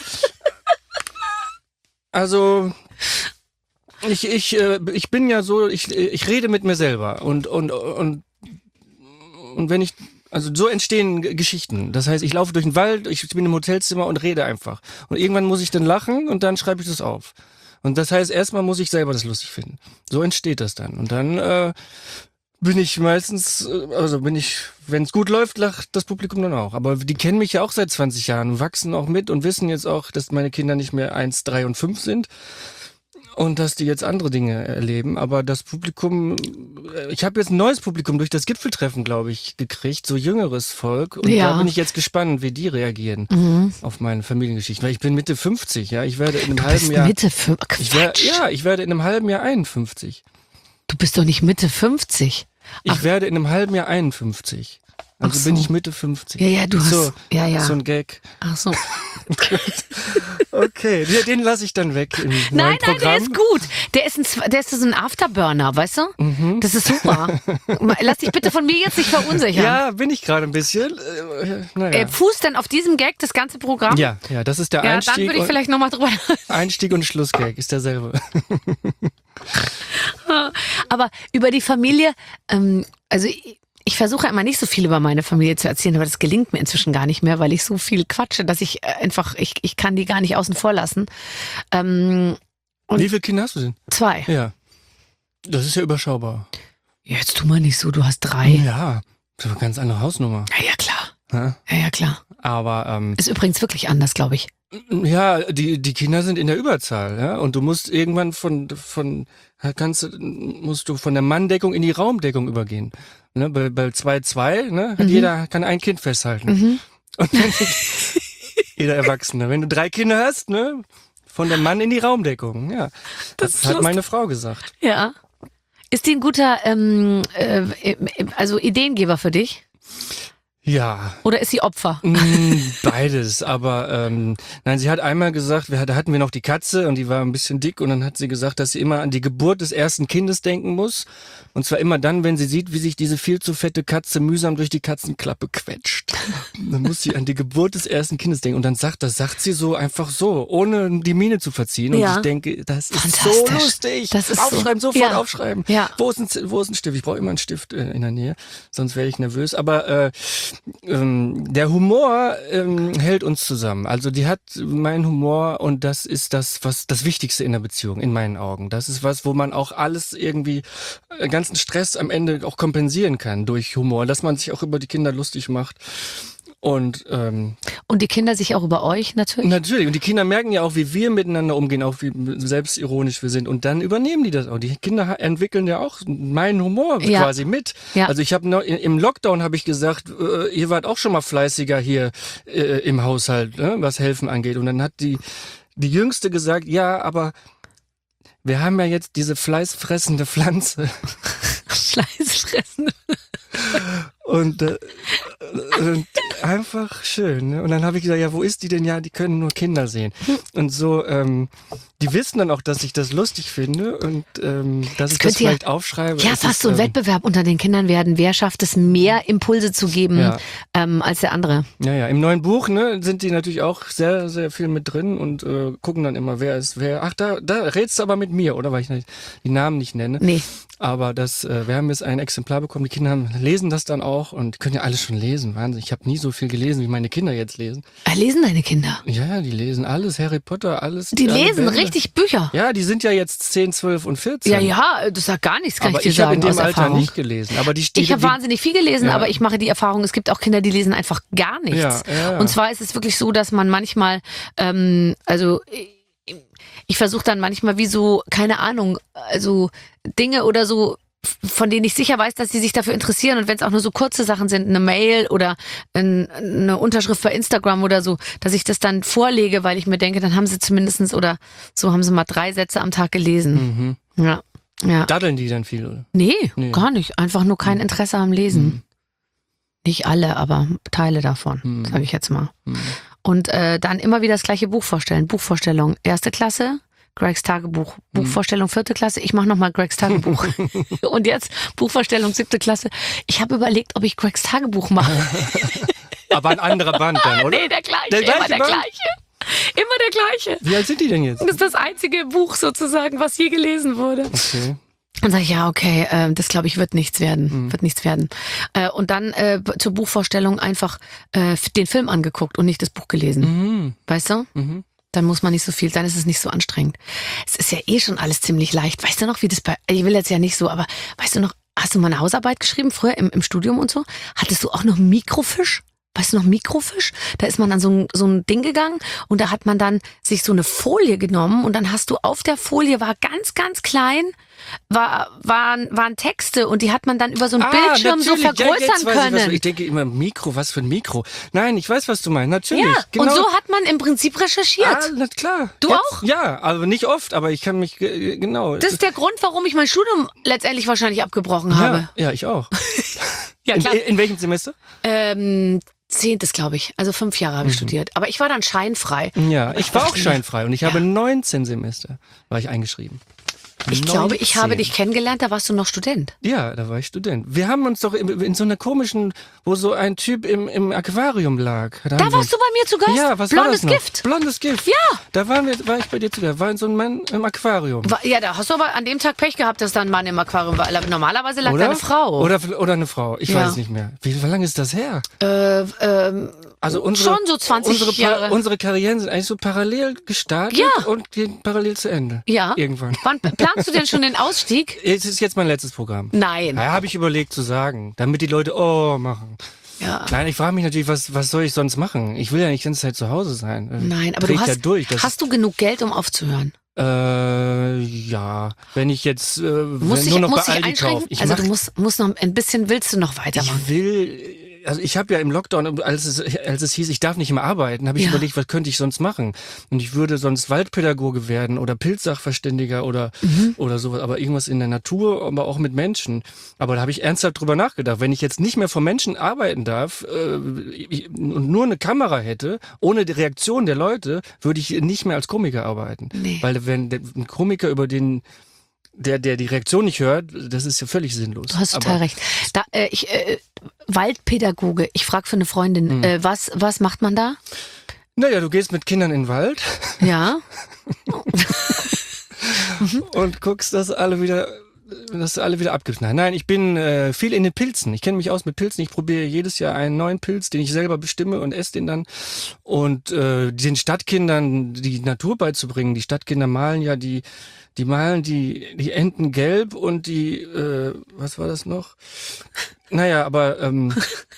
also ich, ich, äh, ich bin ja so, ich, ich rede mit mir selber und und und und wenn ich Also so entstehen G- Geschichten. Das heißt, ich laufe durch den Wald, ich bin im Hotelzimmer und rede einfach. Und irgendwann muss ich dann lachen und dann schreibe ich das auf. Und das heißt, erstmal muss ich selber das lustig finden. So entsteht das dann. Und dann äh, bin ich meistens, äh, also bin ich, wenn es gut läuft, lacht das Publikum dann auch. Aber die kennen mich ja auch seit zwanzig Jahren, wachsen auch mit und wissen jetzt auch, dass meine Kinder nicht mehr eins, drei und fünf sind. Und dass die jetzt andere Dinge erleben. Aber das Publikum, ich habe jetzt ein neues Publikum durch das Gipfeltreffen, glaube ich, gekriegt, so jüngeres Volk. Und Ja. da bin ich jetzt gespannt, wie die reagieren Mhm. auf meine Familiengeschichten. Weil ich bin Mitte fünfzig, ja. Ich werde in einem Du halben bist Jahr. Mitte fünf. Ich wer, Quatsch. ja, ich werde in einem halben Jahr einundfünfzig. Du bist doch nicht Mitte fünfzig. Ich Ach. werde in einem halben Jahr einundfünfzig. Also Ach bin so. ich Mitte fünfzig. Ja, ja, du hast. So, ja, ja. so ein Gag. Ach so. Okay, den, den lasse ich dann weg im Nein, neuen nein, der Programm. ist gut. Der ist ein, Z- der ist so ein Afterburner, weißt du? Mhm. Das ist super. Lass dich bitte von mir jetzt nicht verunsichern. Ja, bin ich gerade ein bisschen. Äh, naja. Äh, Fuß denn auf diesem Gag das ganze Programm? Ja, ja, das ist der Ja, Einstieg. dann würde ich und- vielleicht nochmal drüber. Einstieg und Schlussgag ist derselbe. Aber über die Familie, ähm, also ich, ich versuche immer nicht so viel über meine Familie zu erzählen, aber das gelingt mir inzwischen gar nicht mehr, weil ich so viel quatsche, dass ich äh, einfach, ich, ich kann die gar nicht außen vor lassen. Ähm, Und- Wie viele Kinder hast du denn? zwei. Ja. Das ist ja überschaubar. Jetzt tu mal nicht so, du hast drei. Ja, das ist eine ganz andere Hausnummer. Ja, ja, klar. Ja? Ja, ja, klar. Aber ähm, Ist übrigens wirklich anders, glaube ich. ja, die die Kinder sind in der Überzahl, ja, und du musst irgendwann von von kannst du- musst du von der Manndeckung in die Raumdeckung übergehen. Ne, bei bei zwei zwei, ne, hat Mhm. jeder kann ein Kind festhalten. Mhm. Und wenn jeder Erwachsene, wenn du drei Kinder hast, ne, von der Mann in die Raumdeckung, ja. Das Das, ist hat lustig. meine Frau gesagt. Ja. Ist die ein guter, ähm, äh, also Ideengeber für dich? Ja, Oder ist sie Opfer? Mm, beides, aber ähm, nein, sie hat einmal gesagt, wir, da hatten wir noch die Katze und die war ein bisschen dick und dann hat sie gesagt, dass sie immer an die Geburt des ersten Kindes denken muss und zwar immer dann, wenn sie sieht, wie sich diese viel zu fette Katze mühsam durch die Katzenklappe quetscht. Dann muss sie an die Geburt des ersten Kindes denken und dann sagt das, sagt sie so einfach so, ohne die Miene zu verziehen und Ja. ich denke, das ist so Fantastisch. lustig. Das ist so- aufschreiben, sofort Ja. aufschreiben. Ja. Wo ist ein, wo ist ein Stift? Ich brauche immer einen Stift äh, in der Nähe, sonst werde ich nervös, aber äh, ähm, der Humor ähm, hält uns zusammen. Also die hat meinen Humor und das ist das, was das Wichtigste in der Beziehung, in meinen Augen. Das ist was, wo man auch alles irgendwie, äh, ganzen Stress am Ende auch kompensieren kann durch Humor, dass man sich auch über die Kinder lustig macht. Und ähm, Und die Kinder sich auch über euch natürlich? natürlich, und die Kinder merken ja auch, wie wir miteinander umgehen, auch wie selbstironisch wir sind. Und dann übernehmen die das auch. Die Kinder ha- entwickeln ja auch meinen Humor Ja. quasi mit. Ja. Also ich habe noch im Lockdown habe ich gesagt, äh, ihr wart auch schon mal fleißiger hier äh, im Haushalt, ne, was Helfen angeht. Und dann hat die die Jüngste gesagt, ja, aber wir haben ja jetzt diese fleißfressende Pflanze. Fleißfressen. Und, äh, und einfach schön. Ne? Und dann habe ich gesagt, ja, wo ist die denn? Ja, die können nur Kinder sehen. Und so, ähm, die wissen dann auch, dass ich das lustig finde und ähm, dass Das ich das könnte ja- vielleicht aufschreibe. Ja, Es fast ist, so ein ähm, Wettbewerb unter den Kindern werden. Wer schafft es, mehr Impulse zu geben Ja. ähm, als der andere? Ja, ja. Im neuen Buch ne, sind die natürlich auch sehr, sehr viel mit drin und äh, gucken dann immer, wer ist wer. Ach, da, da redst du aber mit mir, oder? Weil ich nicht, die Namen nicht nenne. Nee. Aber das, äh, wir haben jetzt ein Exemplar bekommen. Die Kinder haben, lesen das dann auch und können ja alles schon lesen. Wahnsinn. Ich habe nie so viel gelesen, wie meine Kinder jetzt lesen. Äh, lesen deine Kinder? Ja, ja, die lesen alles. Harry Potter, alles. Die alle lesen Bände. richtig Bücher. Ja, die sind ja jetzt zehn, zwölf und vierzehn. Ja, ja, das sagt gar nichts, kann Aber ich dir ich habe sagen in dem aus Alter Erfahrung. nicht gelesen. Aber die, die, Ich habe die, wahnsinnig viel gelesen, Ja. aber ich mache die Erfahrung, es gibt auch Kinder, die lesen einfach gar nichts. Ja, ja, ja. Und zwar ist es wirklich so, dass man manchmal, ähm, also ich, ich versuche dann manchmal wie so, keine Ahnung, also Dinge oder so, von denen ich sicher weiß, dass sie sich dafür interessieren und wenn es auch nur so kurze Sachen sind, eine Mail oder ein, eine Unterschrift bei Instagram oder so, dass ich das dann vorlege, weil ich mir denke, dann haben sie zumindestens oder so haben sie mal drei Sätze am Tag gelesen. Mhm. Ja, ja. Daddeln die dann viel, oder? Nee, Nee. gar nicht. Einfach nur kein Interesse am Lesen. Mhm. Nicht alle, aber Teile davon, Mhm. sage ich jetzt mal. Mhm. Und äh, dann immer wieder das gleiche Buch vorstellen. Buchvorstellung, erste Klasse, Gregs Tagebuch. Buchvorstellung, vierte Klasse, ich mache nochmal Gregs Tagebuch. Und jetzt Buchvorstellung, siebte Klasse. Ich habe überlegt, ob ich Gregs Tagebuch mache. Aber ein anderer Band dann, oder? Nee, der gleiche, Der immer gleiche der Band? gleiche. Immer der gleiche. Wie alt sind die denn jetzt? Das ist das einzige Buch sozusagen, was je gelesen wurde. Okay. Dann sage ich, ja, okay, äh, das glaube ich wird nichts werden, Mhm. wird nichts werden. Äh, und dann äh, zur Buchvorstellung einfach äh, den Film angeguckt und nicht das Buch gelesen. Mhm. Weißt du? Mhm. Dann muss man nicht so viel, dann ist es nicht so anstrengend. Es ist ja eh schon alles ziemlich leicht. Weißt du noch, wie das bei, ich will jetzt ja nicht so, aber weißt du noch, hast du mal eine Hausarbeit geschrieben, früher im, im Studium und so? Hattest du auch noch Mikrofisch? Weißt du noch, Mikrofisch? Da ist man an so ein, so ein Ding gegangen und da hat man dann sich so eine Folie genommen und dann hast du auf der Folie, war ganz, ganz klein, war, waren, waren Texte und die hat man dann über so einen Bildschirm so natürlich. Ja, vergrößern jetzt weiß ich, was, können. ich denke immer, Mikro, was für ein Mikro? Nein, ich weiß, was du meinst, natürlich. Ja, genau. und so hat man im Prinzip recherchiert. Ah, na klar. Du Jetzt, auch? Ja, aber nicht oft, aber ich kann mich, äh, genau. Das ist der Grund, warum ich mein Studium letztendlich wahrscheinlich abgebrochen habe. ja, ja, ich auch. Ja, in, klar. in welchem Semester? Ähm, zehntes, glaube ich. Also fünf Jahre Mhm. habe ich studiert. Aber ich war dann scheinfrei. Ja, ich war auch Ja. scheinfrei und ich habe neunzehn Semester, war ich eingeschrieben. Ich glaube, ich habe neunzehn. dich kennengelernt, da warst du noch Student. Ja, da war ich Student. Wir haben uns doch in, in so einer komischen, wo so ein Typ im, im Aquarium lag. Da, Da haben wir warst du bei mir zu Gast? Ja, was Blondes war das noch? Gift. Blondes Gift. Ja. Da waren wir, war ich bei dir zu Gast. War so ein Mann im Aquarium. War, ja, da hast du aber an dem Tag Pech gehabt, dass da ein Mann im Aquarium war. Normalerweise lag da Oder? eine Frau. Oder, oder eine Frau. Ich Ja. weiß es nicht mehr. Wie, wie lange ist das her? äh, ähm, Also unsere, schon so zwanzig unsere, Pa- Jahre. Unsere Karrieren sind eigentlich so parallel gestartet Ja. und gehen parallel zu Ende. Ja. Irgendwann. Wann planst du denn schon den Ausstieg? Es ist jetzt mein letztes Programm. Nein. Ja, habe ich überlegt zu sagen, damit die Leute oh machen. Ja. Nein, ich frage mich natürlich, was, was soll ich sonst machen? Ich will ja nicht die ganze Zeit zu Hause sein. Nein, aber Dreht du hast, ja durch. Das hast du genug Geld, um aufzuhören? Äh, ja. Wenn ich jetzt äh, Musst nur dich, noch musst bei dich Aldi kaufe. einschränken? Ich Also mach, du musst, musst noch ein bisschen, willst du noch weitermachen? ich will, also ich habe ja im Lockdown, als es, als es hieß, ich darf nicht mehr arbeiten, habe ich Ja. überlegt, was könnte ich sonst machen? Und ich würde sonst Waldpädagoge werden oder Pilzsachverständiger oder Mhm. oder sowas, aber irgendwas in der Natur, aber auch mit Menschen. Aber da habe ich ernsthaft drüber nachgedacht, wenn ich jetzt nicht mehr vor Menschen arbeiten darf äh, ich, und nur eine Kamera hätte, ohne die Reaktion der Leute, würde ich nicht mehr als Komiker arbeiten. Nee. Weil wenn der, ein Komiker über den der, der die Reaktion nicht hört, das ist ja völlig sinnlos. Du hast total Aber recht. Da, äh, ich, äh, Waldpädagoge, ich frage für eine Freundin, Mhm. äh, was, was macht man da? Naja, du gehst mit Kindern in den Wald Ja. und guckst, dass alle wieder, dass alle wieder abgibst. Nein, nein, ich bin äh, viel in den Pilzen. Ich kenne mich aus mit Pilzen. Ich probiere jedes Jahr einen neuen Pilz, den ich selber bestimme und esse den dann. Und äh, den Stadtkindern die Natur beizubringen. Die Stadtkinder malen ja die, die malen die, die Enten gelb und die, äh, was war das noch? Naja, aber ähm,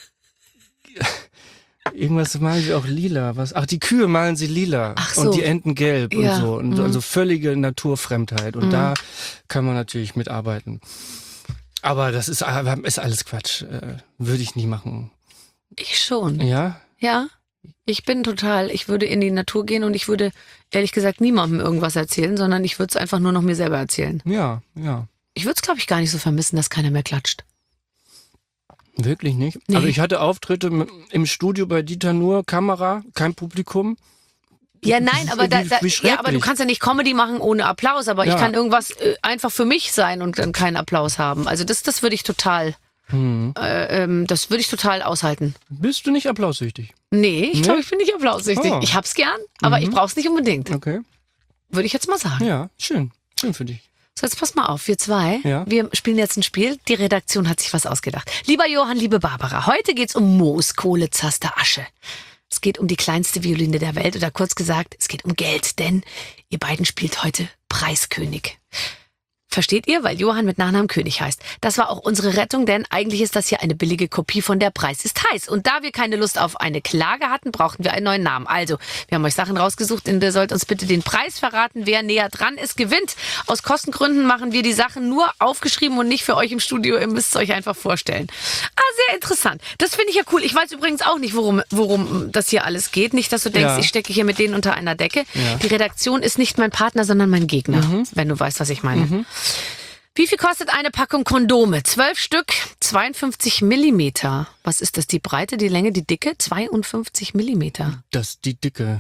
irgendwas malen sie auch lila. Was? Ach, die Kühe malen sie lila Ach so. und die Enten gelb Ja. und so. Und Mhm. also völlige Naturfremdheit. Und Mhm. da kann man natürlich mitarbeiten. Aber das ist, ist alles Quatsch. Äh, würde ich nie machen. Ich schon. Ja? Ja. Ich bin total, ich würde in die Natur gehen und ich würde ehrlich gesagt niemandem irgendwas erzählen, sondern ich würde es einfach nur noch mir selber erzählen. Ja, ja. Ich würde es, glaube ich, gar nicht so vermissen, dass keiner mehr klatscht. Wirklich nicht? Nee. Also ich hatte Auftritte m- im Studio bei Dieter Nuhr, Kamera, kein Publikum. Ja, nein, aber, da, Wie- da, wie ja, aber du schrecklich. kannst ja nicht Comedy machen ohne Applaus, aber Ja. ich kann irgendwas äh, einfach für mich sein und dann keinen Applaus haben. Also das, das würde ich total, Hm. äh, ähm, das würde ich total aushalten. Bist du nicht applaussüchtig? Nee, ich Nee? glaube, ich bin nicht applaussüchtig. Oh. Ich hab's gern, aber ich brauch's nicht unbedingt. Okay. Würde ich jetzt mal sagen. Ja, schön. Schön für dich. So, jetzt pass mal auf, wir zwei, Ja. wir spielen jetzt ein Spiel. Die Redaktion hat sich was ausgedacht. Lieber Johann, liebe Barbara, heute geht's um Moos, Kohle, Zaster, Asche. Es geht um die kleinste Violine der Welt oder kurz gesagt, es geht um Geld, denn ihr beiden spielt heute Preiskönig. Versteht ihr? Weil Johann mit Nachnamen König heißt. Das war auch unsere Rettung, denn eigentlich ist das hier eine billige Kopie von Der Preis ist heiß. Und da wir keine Lust auf eine Klage hatten, brauchten wir einen neuen Namen. Also, wir haben euch Sachen rausgesucht und ihr sollt uns bitte den Preis verraten. Wer näher dran ist, gewinnt. Aus Kostengründen machen wir die Sachen nur aufgeschrieben und nicht für euch im Studio. Ihr müsst es euch einfach vorstellen. Ah, sehr interessant. Das finde ich ja cool. Ich weiß übrigens auch nicht, worum, worum das hier alles geht. Nicht, dass du denkst, Ja. ich stecke hier mit denen unter einer Decke. Ja. Die Redaktion ist nicht mein Partner, sondern mein Gegner. Wenn du weißt, was ich meine. Wie viel kostet eine Packung Kondome? Zwölf Stück, zweiundfünfzig Millimeter. Was ist das? Die Breite, die Länge, die Dicke? zweiundfünfzig Millimeter. Das die Dicke.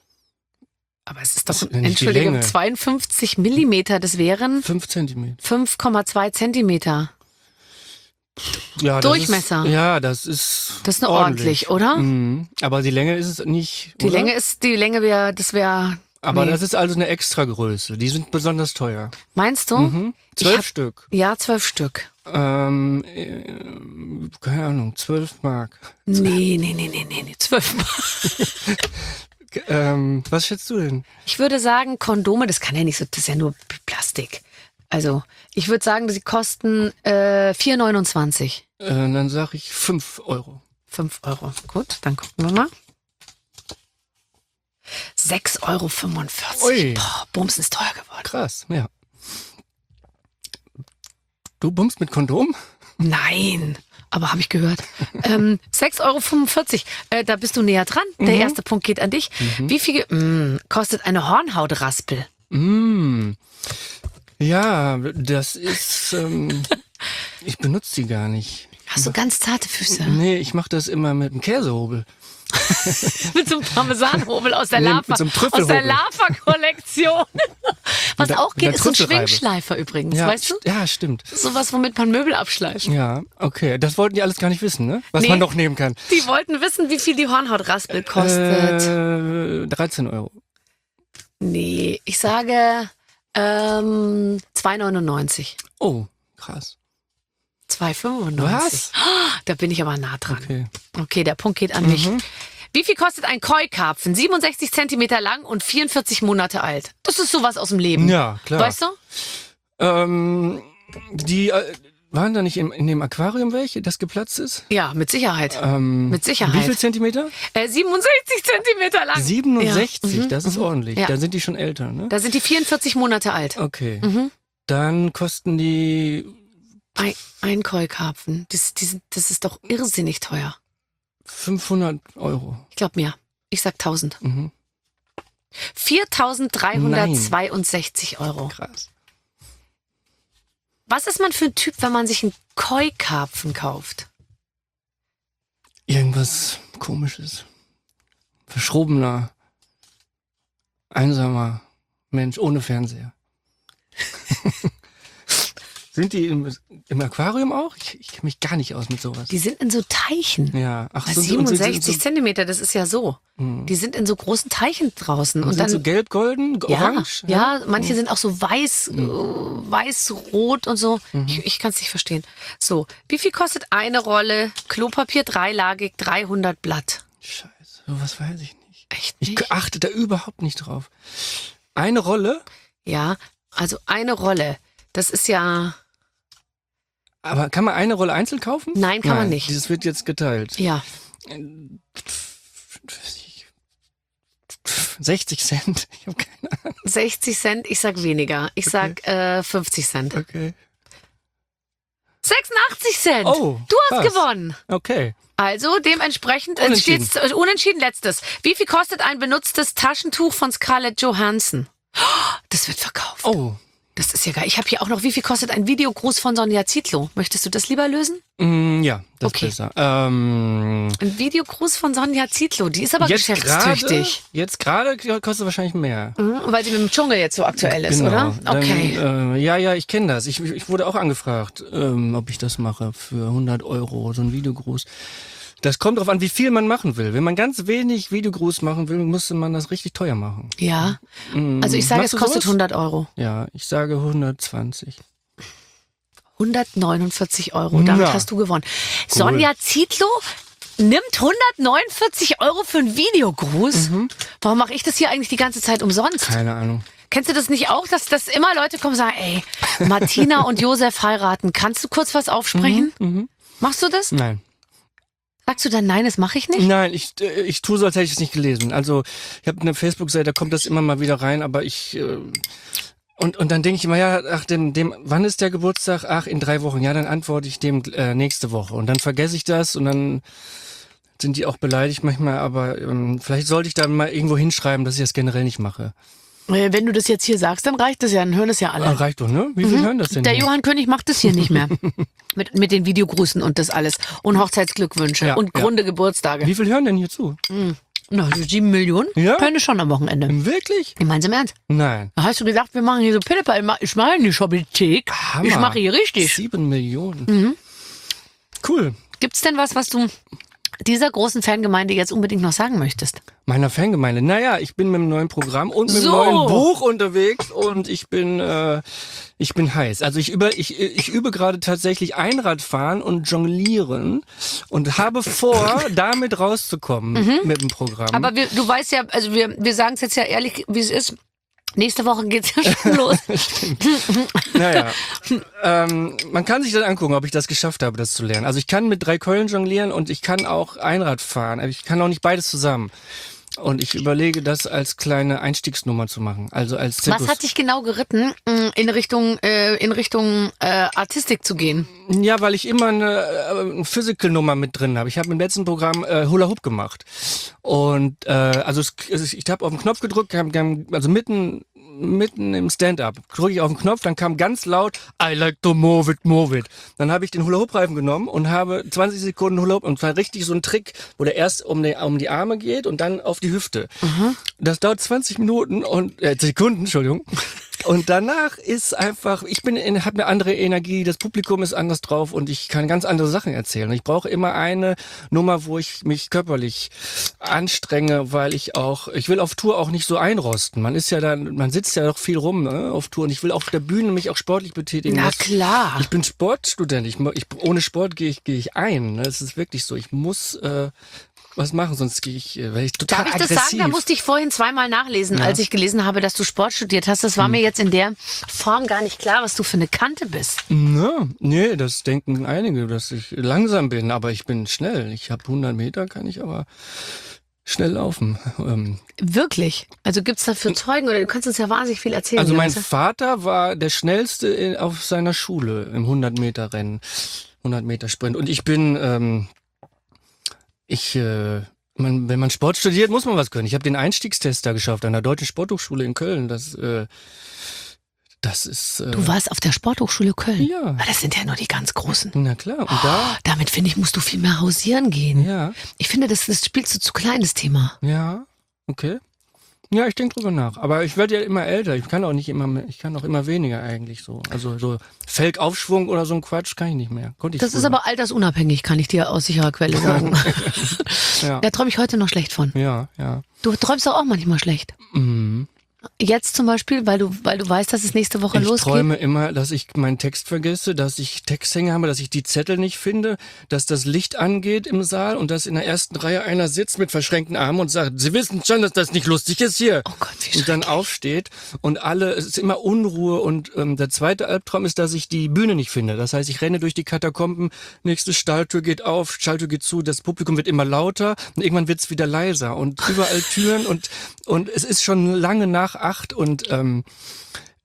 Aber es ist doch, Das ist nicht die Entschuldigung, Länge. zweiundfünfzig Millimeter, das wären Fünf Zentimeter. fünf Komma zwei Zentimeter. Ja, das Durchmesser. Ist, ja, das ist. Das ist eine ordentlich, oder? Mhm. Aber die Länge ist es nicht. Die oder? Länge ist, die Länge wäre, das wäre, Aber nee. das ist also eine Extragröße. Die sind besonders teuer. meinst du? Mhm. Ich Zwölf hab- Stück. Ja, zwölf Stück. Ähm, äh, keine Ahnung, zwölf Mark. Nee, nee, nee, nee, nee, nee, zwölf Mal. Ähm, was schätzt du denn? Ich würde sagen, Kondome, das kann ja nicht so, das ist ja nur Plastik. Also, ich würde sagen, sie kosten äh, vier neunundzwanzig. Äh, dann sag ich fünf Euro. fünf Euro. Gut, dann gucken wir mal. sechs Euro fünfundvierzig. Ui. Boah, Bums ist teuer geworden. Krass, ja. Du bummst mit Kondom? Nein, aber habe ich gehört. ähm, sechs Euro fünfundvierzig. Äh, da bist du näher dran. Der Mhm. erste Punkt geht an dich. Wie viel mh, kostet eine Hornhautraspel? Mm. Ja, das ist. Ähm, ich benutze die gar nicht. Hast du ganz zarte Füße? Nee, ich mache das immer mit dem Käsehobel. Mit so einem Parmesanhobel aus der Nee, Lava, mit so einem aus der Trüffelhobel. Lava-Kollektion. Was Mit der- auch mit der geht, ist so ein Trüffelreibe. Schwingschleifer übrigens, Ja, weißt du? st- ja, stimmt. Sowas, womit man Möbel abschleift. Ja, okay. Das wollten die alles gar nicht wissen, ne? Was Nee. man noch nehmen kann. Die wollten wissen, wie viel die Hornhautraspel kostet. Äh, dreizehn Euro. Nee, ich sage ähm, zwei neunundneunzig. Oh, krass. zwei fünfundneunzig. Was? Da bin ich aber nah dran. Okay. Okay, der Punkt geht an mich. Wie viel kostet ein Koi-Karpfen? siebenundsechzig Zentimeter lang und vierundvierzig Monate alt. Das ist sowas aus dem Leben. Ja, klar. Weißt du? Ähm, die äh, waren da nicht im, in dem Aquarium welche, das geplatzt ist? Ja, mit Sicherheit. Ähm, Mit Sicherheit. Wie viel Zentimeter? Äh, siebenundsechzig Zentimeter lang. siebenundsechzig, Ja. Mhm, das ist mhm. ordentlich. Ja. Dann sind die schon älter, ne? Da sind die vierundvierzig Monate alt. Okay. Mhm. Dann kosten die Ein, ein Koi-Karpfen. Das, die sind- das ist doch irrsinnig teuer. fünfhundert Euro. Ich glaube mehr. Ich sag tausend. Mhm. viertausenddreihundertzweiundsechzig Euro. Krass. Was ist man für ein Typ, wenn man sich einen Koi-Karpfen kauft? Irgendwas Komisches. Verschrobener, einsamer Mensch ohne Fernseher. Sind die im, im Aquarium auch? Ich, ich kenne mich gar nicht aus mit sowas. Die sind in so Teichen. Ja, ach Bei so. und sind- siebenundsechzig sind so, Zentimeter, das ist ja so. Mhm. Die sind in so großen Teichen draußen. und Und sind dann so gelb, golden, ja, orange? ja, manche sind auch so weiß, äh, weiß-rot und so. Mhm. Ich, ich kann es nicht verstehen. So, wie viel kostet eine Rolle Klopapier dreilagig, dreihundert Blatt? Scheiße, was weiß ich nicht. Echt Ich nicht? achte da überhaupt nicht drauf. Eine Rolle, Ja, also eine Rolle. Das ist ja, aber kann man eine Rolle einzeln kaufen? Nein, kann man nicht. Das wird jetzt geteilt. ja, sechzig Cent. Ich habe keine Ahnung. sechzig Cent. Ich sag weniger. Ich sag äh, fünfzig Cent. Okay. sechsundachtzig Cent. Oh, Du hast krass. gewonnen. Okay. Also dementsprechend äh, Unentschieden. steht's, äh, unentschieden letztes. Wie viel kostet ein benutztes Taschentuch von Scarlett Johansson? Oh, das wird verkauft. Oh, Das ist ja geil. Ich habe hier auch noch, wie viel kostet ein Videogruß von Sonja Zietlow? Möchtest du das lieber lösen? Mm, ja, das Okay. ist besser. Ähm, Ein Videogruß von Sonja Zietlow, die ist aber jetzt geschäftstüchtig. gerade, jetzt gerade kostet wahrscheinlich mehr. Mhm, weil sie mit dem Dschungel jetzt so aktuell ist, Genau. oder? Okay. Dann, äh, ja, ja, ich kenne das. Ich, ich wurde auch angefragt, ähm, ob ich das mache für hundert Euro, so ein Videogruß. Das kommt drauf an, wie viel man machen will. Wenn man ganz wenig Videogruß machen will, müsste man das richtig teuer machen. Ja. Mm, Also ich sage, machst es du kostet sowas? hundert Euro. Ja, ich sage hundertzwanzig. hundertneunundvierzig Euro, damit Na. hast du gewonnen. Sonja Zietlow nimmt hundertneunundvierzig Euro für einen Videogruß. Warum mache ich das hier eigentlich die ganze Zeit umsonst? Keine Ahnung. Kennst du das nicht auch, dass, dass immer Leute kommen und sagen, ey, Martina und Josef heiraten, kannst du kurz was aufsprechen? Machst du das? Nein. Sagst du dann, nein, das mache ich nicht? Nein, ich, äh, ich tue so, als hätte ich es nicht gelesen. Also ich habe eine Facebook-Seite, da kommt das immer mal wieder rein, aber ich... Äh, und, und dann denke ich immer, ja, ach, dem, dem, wann ist der Geburtstag? Ach, in drei Wochen. Ja, dann antworte ich dem äh, nächste Woche. Und dann vergesse ich das und dann sind die auch beleidigt manchmal, aber ähm, vielleicht sollte ich da mal irgendwo hinschreiben, dass ich das generell nicht mache. Äh, Wenn du das jetzt hier sagst, dann reicht das ja, dann hören das ja alle. Ah, reicht doch, ne? Wie viel hören das denn? Der hier? Johann König macht das hier nicht mehr. mit, mit den Videogrüßen und das alles. Und Hochzeitsglückwünsche Ja, und ja. runde Geburtstage. Wie viel hören denn hier zu? Na, die sieben Millionen? Ja? Können schon am Wochenende. Wirklich? Ich mein's im Ernst. Nein. Da hast du gedacht, wir machen hier so Pillepa. Ich mach- Ich mache nicht Schobbelthek. Hammer. Ich mache hier richtig. Sieben Millionen. Mhm. Cool. Gibt's denn was, was du dieser großen Fangemeinde jetzt unbedingt noch sagen möchtest? Meiner Fangemeinde. Naja, ich bin mit einem neuen Programm und mit So. einem neuen Buch unterwegs und ich bin, äh, ich bin heiß. Also ich über, ich, ich übe gerade tatsächlich Einradfahren und Jonglieren und habe vor, damit rauszukommen mit dem Programm. Aber wir, du weißt ja, also wir, wir sagen es jetzt ja ehrlich, wie es ist. Nächste Woche geht's ja schon los. Naja, ähm, man kann sich dann angucken, ob ich das geschafft habe, das zu lernen. Also ich kann mit drei Keulen jonglieren und ich kann auch Einrad fahren. Aber ich kann auch nicht beides zusammen. Und ich überlege, das als kleine Einstiegsnummer zu machen. Also als Was Zirkus. hat dich genau geritten, mh, in Richtung, äh, in Richtung äh, Artistik zu gehen? Ja, weil ich immer eine, äh, eine Physical-Nummer mit drin habe. Ich habe im letzten Programm äh, Hula Hoop gemacht. Und äh, also es, es, ich habe auf den Knopf gedrückt, kam, kam, also mitten mitten im Stand-up drücke ich auf den Knopf, dann kam ganz laut I like to move it, move it. Dann habe ich den Hula-Hoop-Reifen genommen und habe zwanzig Sekunden Hula-Hoop und zwar richtig so ein Trick, wo der erst um die, um die Arme geht und dann auf die Hüfte. Das dauert zwanzig Minuten und äh, Sekunden, Entschuldigung. Und danach ist einfach, ich bin in, habe eine andere Energie, das Publikum ist anders drauf und ich kann ganz andere Sachen erzählen. Ich brauche immer eine Nummer, wo ich mich körperlich anstrenge, weil ich auch, ich will auf Tour auch nicht so einrosten. Man ist ja dann, man sitzt ja doch viel rum, ne, auf Tour und ich will auf der Bühne mich auch sportlich betätigen. Na Das- klar. Ich bin Sportstudent. Ich, ich, ohne Sport gehe ich, gehe ich ein. Ne? Es ist wirklich so. Ich muss äh, was machen, sonst gehe ich, äh, werde ich total Darf ich das aggressiv. sagen? Da musste ich vorhin zweimal nachlesen, Ja. als ich gelesen habe, dass du Sport studiert hast. Das war mir jetzt in der Form gar nicht klar, was du für eine Kante bist. Na, nee, das denken einige, dass ich langsam bin, aber ich bin schnell. Ich habe hundert Meter, kann ich aber schnell laufen. Ähm, Wirklich? Also gibt's dafür Zeugen oder du kannst uns ja wahnsinnig viel erzählen. also mein Jonas. Vater war der schnellste in, auf seiner Schule im hundert Meter Rennen, hundert Meter Sprint. Und ich bin, ähm, ich, äh, man, wenn man Sport studiert, muss man was können. Ich habe den Einstiegstest da geschafft an der Deutschen Sporthochschule in Köln. Das, äh, das ist. Äh, Du warst auf der Sporthochschule Köln. Ja. Ah, das sind ja nur die ganz Großen. Na klar. Und da, Damit finde ich, musst du viel mehr hausieren gehen. ja, Ich finde, das, das spielst du zu kleines Thema. ja, okay. Ja, ich denke drüber nach. Aber ich werde ja immer älter. Ich kann auch nicht immer mehr, ich kann auch immer weniger eigentlich so. Also so Felgaufschwung oder so ein Quatsch kann ich nicht mehr. Konnte ich Das ist früher. aber altersunabhängig, kann ich dir aus sicherer Quelle sagen. Ja. Da träume ich heute noch schlecht von. Ja, ja. Du träumst doch auch manchmal schlecht. Mhm. Jetzt zum Beispiel, weil du, weil du weißt, dass es nächste Woche Ich losgeht. träume immer, dass ich meinen Text vergesse, dass ich Texthänger habe, dass ich die Zettel nicht finde, dass das Licht angeht im Saal und dass in der ersten Reihe einer sitzt mit verschränkten Armen und sagt, Sie wissen schon, dass das nicht lustig ist hier. Oh Gott, wie Und dann schrecklich. aufsteht und alle, es ist immer Unruhe und ähm, der zweite Albtraum ist, dass ich die Bühne nicht finde. Das heißt, ich renne durch die Katakomben, nächste Stalltür geht auf, Stalltür geht zu, das Publikum wird immer lauter und irgendwann wird es wieder leiser und überall Türen und und es ist schon lange nach acht und ähm,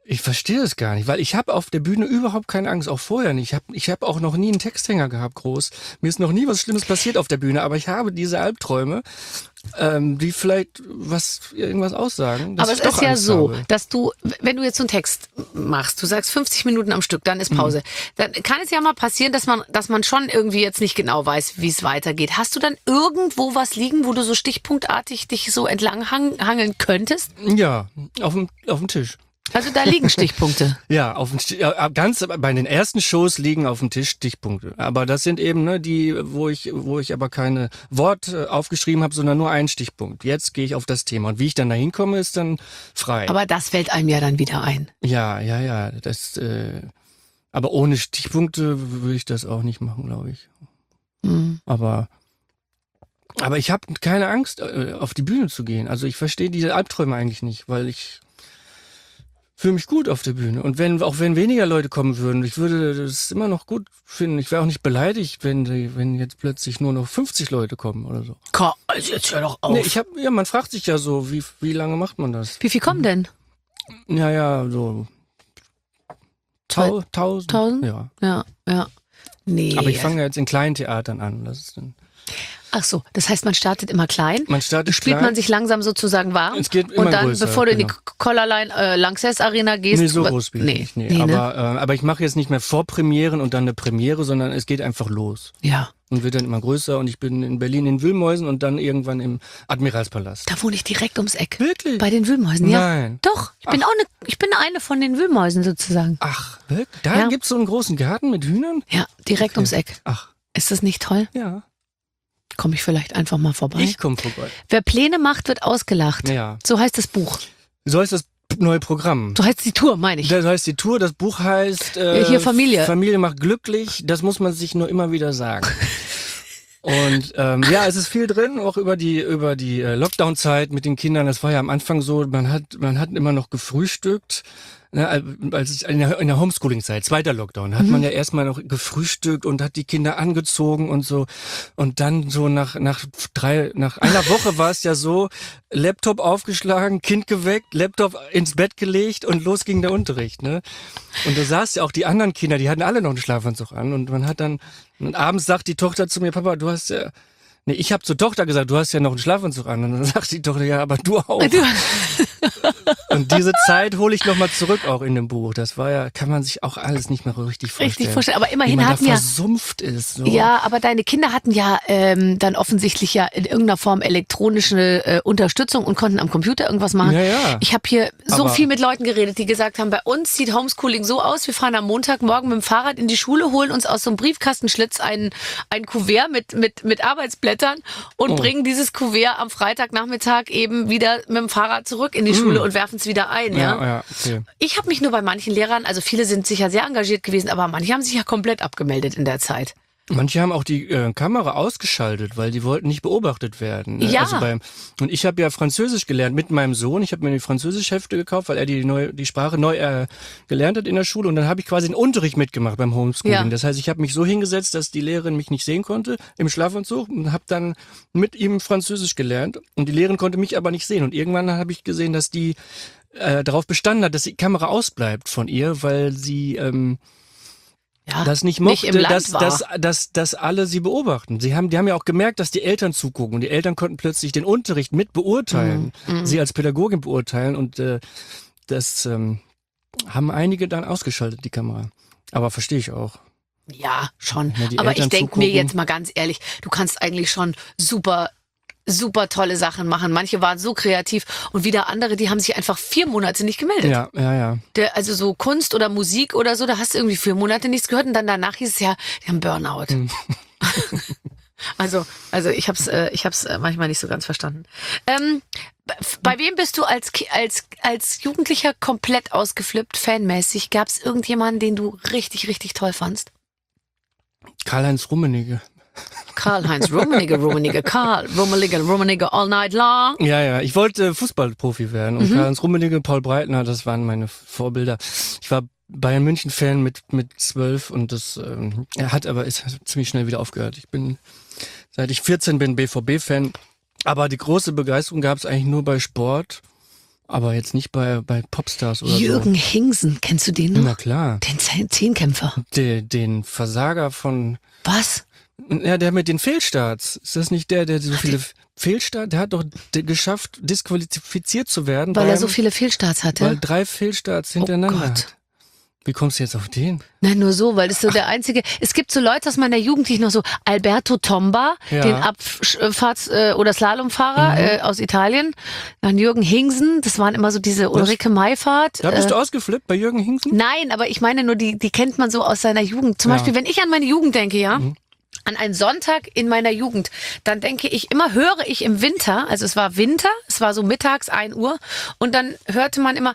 Ich verstehe das gar nicht, weil ich habe auf der Bühne überhaupt keine Angst, auch vorher nicht. Ich habe ich hab auch noch nie einen Texthänger gehabt, groß. Mir ist noch nie was Schlimmes passiert auf der Bühne, aber ich habe diese Albträume, ähm, die vielleicht was irgendwas aussagen. Dass Aber es ich doch ist ja Angst so, habe. dass du, wenn du jetzt so einen Text machst, du sagst fünfzig Minuten am Stück, dann ist Pause. Mhm. Dann kann es ja mal passieren, dass man, dass man schon irgendwie jetzt nicht genau weiß, wie es weitergeht. Hast du dann irgendwo was liegen, wo du so stichpunktartig dich so entlang hang, hangeln könntest? Ja, auf dem, auf dem Tisch. Also da liegen Stichpunkte. Ja, auf dem Sti- ja, ganz bei den ersten Shows liegen auf dem Tisch Stichpunkte. Aber das sind eben ne, die, wo ich, wo ich aber keine Worte aufgeschrieben habe, sondern nur einen Stichpunkt. Jetzt gehe ich auf das Thema und wie ich dann da hinkomme, ist dann frei. Aber das fällt einem ja dann wieder ein. Ja, ja, ja. Das. Äh, aber ohne Stichpunkte würde ich das auch nicht machen, glaube ich. Mhm. Aber. Aber ich habe keine Angst, äh, auf die Bühne zu gehen. Also ich verstehe diese Albträume eigentlich nicht, weil ich fühle mich gut auf der Bühne. Und wenn, auch wenn weniger Leute kommen würden, ich würde das immer noch gut finden. Ich wäre auch nicht beleidigt, wenn, die, wenn jetzt plötzlich nur noch fünfzig Leute kommen oder so. Komm, also jetzt hör doch auf. Nee, ich hab, ja, man fragt sich ja so, wie, wie lange macht man das? Wie viel kommen denn? Ja, ja, so tau, tausend. Tausend? Ja. Ja, ja. Nee. Aber ich fange ja jetzt in kleinen Theatern an. Das ist dann, Ach so, das heißt, man startet immer klein. man startet Spielt klein. man sich langsam sozusagen warm. Es geht immer und dann, größer, bevor du in die genau. Collarline äh, Lanxess Arena gehst. Nee, so wa- groß bin ich nee, nicht. Nee. nee, ne? aber, äh, aber ich mache jetzt nicht mehr Vorpremieren und dann eine Premiere, sondern es geht einfach los. Ja. Und wird dann immer größer und ich bin in Berlin in Wühlmäusen und dann irgendwann im Admiralspalast. Da wohne ich direkt ums Eck. Wirklich? Bei den Wühlmäusen, ja. Nein. Doch, ich bin auch eine, ich bin eine von den Wühlmäusen sozusagen. Ach, wirklich? Da Ja. gibt's so einen großen Garten mit Hühnern? Ja, direkt Okay. ums Eck. Ach, Ist das nicht toll? ja. Komme ich vielleicht einfach mal vorbei. Ich komme vorbei. Wer Pläne macht, wird ausgelacht. Ja. So heißt das Buch. So heißt das neue Programm. So heißt die Tour, meine ich. Das heißt die Tour, das Buch heißt äh, Hier Familie. Familie macht glücklich, das muss man sich nur immer wieder sagen. Und ähm, ja, es ist viel drin, auch über die über die äh, Lockdown-Zeit mit den Kindern. Das war ja am Anfang so, man hat man hat immer noch gefrühstückt. Ne, als ich in der, in der Homeschooling-Zeit, zweiter Lockdown, hat Mhm. man ja erstmal noch gefrühstückt und hat die Kinder angezogen und so. Und dann so nach nach drei, nach einer Woche war es ja so, Laptop aufgeschlagen, Kind geweckt, Laptop ins Bett gelegt und los ging der Unterricht. Ne? Und da saß ja auch die anderen Kinder, die hatten alle noch einen Schlafanzug an. Und man hat dann, und abends sagt die Tochter zu mir, Papa, du hast ja, nee, ich habe zur Tochter gesagt, du hast ja noch einen Schlafanzug an. Und dann sagt die Tochter, ja, aber du auch. Du, Und diese Zeit hole ich nochmal zurück auch in dem Buch. Das war ja, kann man sich auch alles nicht mehr richtig vorstellen. richtig vorstellen. Aber Wie immerhin man da hatten ja. versumpft ist. So. Ja, aber deine Kinder hatten ja ähm, dann offensichtlich ja in irgendeiner Form elektronische äh, Unterstützung und konnten am Computer irgendwas machen. Ja, ja. Ich habe hier so Aber- viel mit Leuten geredet, die gesagt haben, bei uns sieht Homeschooling so aus, wir fahren am Montagmorgen mit dem Fahrrad in die Schule, holen uns aus so einem Briefkastenschlitz ein, ein Kuvert mit, mit, mit Arbeitsblättern und Oh. bringen dieses Kuvert am Freitagnachmittag eben wieder mit dem Fahrrad zurück in die Schule und werfen es wieder ein. Ja? Ja, ja, okay. Ich habe mich nur bei manchen Lehrern, also viele sind sicher sehr engagiert gewesen, aber manche haben sich ja komplett abgemeldet in der Zeit. Manche haben auch die äh, Kamera ausgeschaltet, weil die wollten nicht beobachtet werden. Ne? Ja. Also beim, und ich habe ja Französisch gelernt mit meinem Sohn. Ich habe mir die Französischhefte gekauft, weil er die, neu, die Sprache neu äh, gelernt hat in der Schule. Und dann habe ich quasi den Unterricht mitgemacht beim Homeschooling. Ja. Das heißt, ich habe mich so hingesetzt, dass die Lehrerin mich nicht sehen konnte im Schlafanzug und habe dann mit ihm Französisch gelernt. Und die Lehrerin konnte mich aber nicht sehen. Und irgendwann habe ich gesehen, dass die äh, darauf bestanden hat, dass die Kamera ausbleibt von ihr, weil sie... Ähm, Ja, das nicht nicht mochte, im Land dass, war. dass, dass, dass alle sie beobachten. Sie haben, die haben ja auch gemerkt, dass die Eltern zugucken. Und die Eltern konnten plötzlich den Unterricht mit beurteilen, Mhm. sie als Pädagogin beurteilen. Und äh, das ähm, haben einige dann ausgeschaltet, die Kamera. Aber verstehe ich auch. Ja, schon. Ja, die Aber ich Eltern denke mir zugucken. jetzt mal ganz ehrlich, du kannst eigentlich schon super, super tolle Sachen machen. Manche waren so kreativ und wieder andere, die haben sich einfach vier Monate nicht gemeldet. Ja, ja, ja. Der, also so Kunst oder Musik oder so, da hast du irgendwie vier Monate nichts gehört und dann danach hieß es ja, die haben Burnout. Hm. also, also ich hab's, äh, ich hab's äh, manchmal nicht so ganz verstanden. Ähm, b- bei wem bist du als, Ki- als, als Jugendlicher komplett ausgeflippt, fanmäßig? Gab es irgendjemanden, den du richtig, richtig toll fandst? Karl-Heinz Rummenigge. Karl-Heinz Rummenigge, Rummenigge, Karl, Rummenigge, Rummenigge all night long. Ja, ja. Ich wollte Fußballprofi werden. Und Mhm. Karl-Heinz Rummenigge, Paul Breitner, das waren meine Vorbilder. Ich war Bayern München-Fan mit mit zwölf und das ähm, er hat aber ist ziemlich schnell wieder aufgehört. Ich bin seit ich vierzehn bin B V B-Fan, aber die große Begeisterung gab es eigentlich nur bei Sport. Aber jetzt nicht bei, bei Popstars oder Jürgen so. Hingsen, kennst du den noch? Na klar. Den Zehn- Zehnkämpfer. Den, den Versager von... Was? Ja, der mit den Fehlstarts. Ist das nicht der, der so viele Fehlstarts... Der hat doch d- geschafft, disqualifiziert zu werden. Weil beim, er so viele Fehlstarts hatte? Weil drei Fehlstarts hintereinander Oh Gott. hat. Wie kommst du jetzt auf den? Nein, nur so, weil das so der einzige. Es gibt so Leute aus meiner Jugend, die ich noch so Alberto Tomba, Ja. den Abfahrts- äh, oder Slalomfahrer äh, aus Italien, dann Jürgen Hingsen, das waren immer so diese Ulrike Maifahrt. Da bist äh, du ausgeflippt bei Jürgen Hingsen? Nein, aber ich meine nur, die, die kennt man so aus seiner Jugend. Zum Ja. Beispiel, wenn ich an meine Jugend denke, ja. Mhm. An einen Sonntag in meiner Jugend, dann denke ich immer, höre ich im Winter, also es war Winter, es war so mittags ein Uhr und dann hörte man immer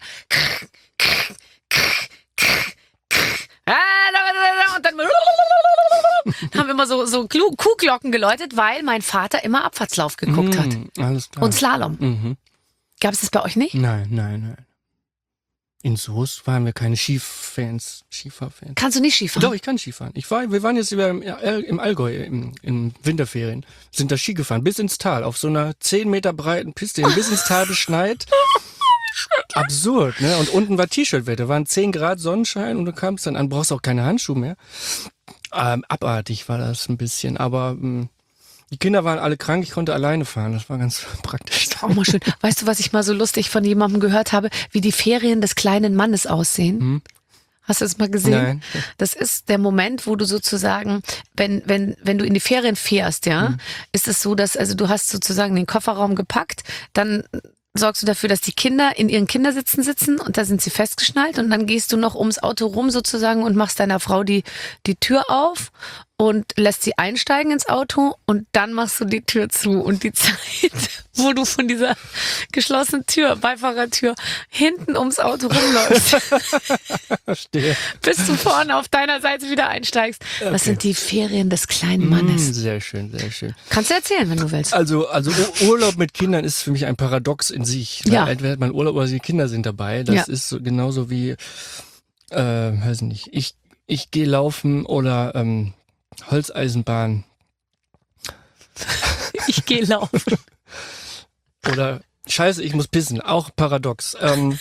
und dann haben immer so, so Klu- Kuhglocken geläutet, weil mein Vater immer Abfahrtslauf geguckt hat. Mm, alles klar. Und Slalom. Mhm. Gab es das bei euch nicht? Nein, nein, nein. In Soest waren wir keine Skifans, Skifahrfans. Kannst du nicht Skifahren? Doch, ich kann Skifahren. Ich war, wir waren jetzt über im, im Allgäu im, im Winterferien, sind da Ski gefahren, bis ins Tal, auf so einer zehn Meter breiten Piste, bis ins Tal beschneit. Absurd, ne? Und unten war T-Shirt-Wetter, waren zehn Grad Sonnenschein und du kamst dann an, brauchst auch keine Handschuhe mehr. Ähm, abartig war das ein bisschen, aber ähm, die Kinder waren alle krank, ich konnte alleine fahren, das war ganz praktisch. Auch mal schön. Weißt du, was ich mal so lustig von jemandem gehört habe, wie die Ferien des kleinen Mannes aussehen? Hm? Hast du das mal gesehen? Nein. Das ist der Moment, wo du sozusagen, wenn, wenn, wenn du in die Ferien fährst, ja, Mhm. ist es so, dass, also du hast sozusagen den Kofferraum gepackt, dann sorgst du dafür, dass die Kinder in ihren Kindersitzen sitzen und da sind sie festgeschnallt und dann gehst du noch ums Auto rum sozusagen und machst deiner Frau die, die Tür auf und lässt sie einsteigen ins Auto und dann machst du die Tür zu und die Zeit, wo du von dieser geschlossenen Tür, Beifahrertür, hinten ums Auto rumläufst, Verstehe. bis du vorne auf deiner Seite wieder einsteigst. Das sind die Ferien des kleinen Mannes. Mm, sehr schön, sehr schön. Kannst du erzählen, wenn du willst. Also, also Ur- Urlaub mit Kindern ist für mich ein Paradox in sich. Ja. Weil entweder hat man Urlaub oder die Kinder sind dabei. Das Ja. ist so, genauso wie, äh, weiß nicht, ich, ich gehe laufen oder ähm, Holzeisenbahn Ich gehe laufen. oder Scheiße, ich muss pissen. Auch paradox. Ähm,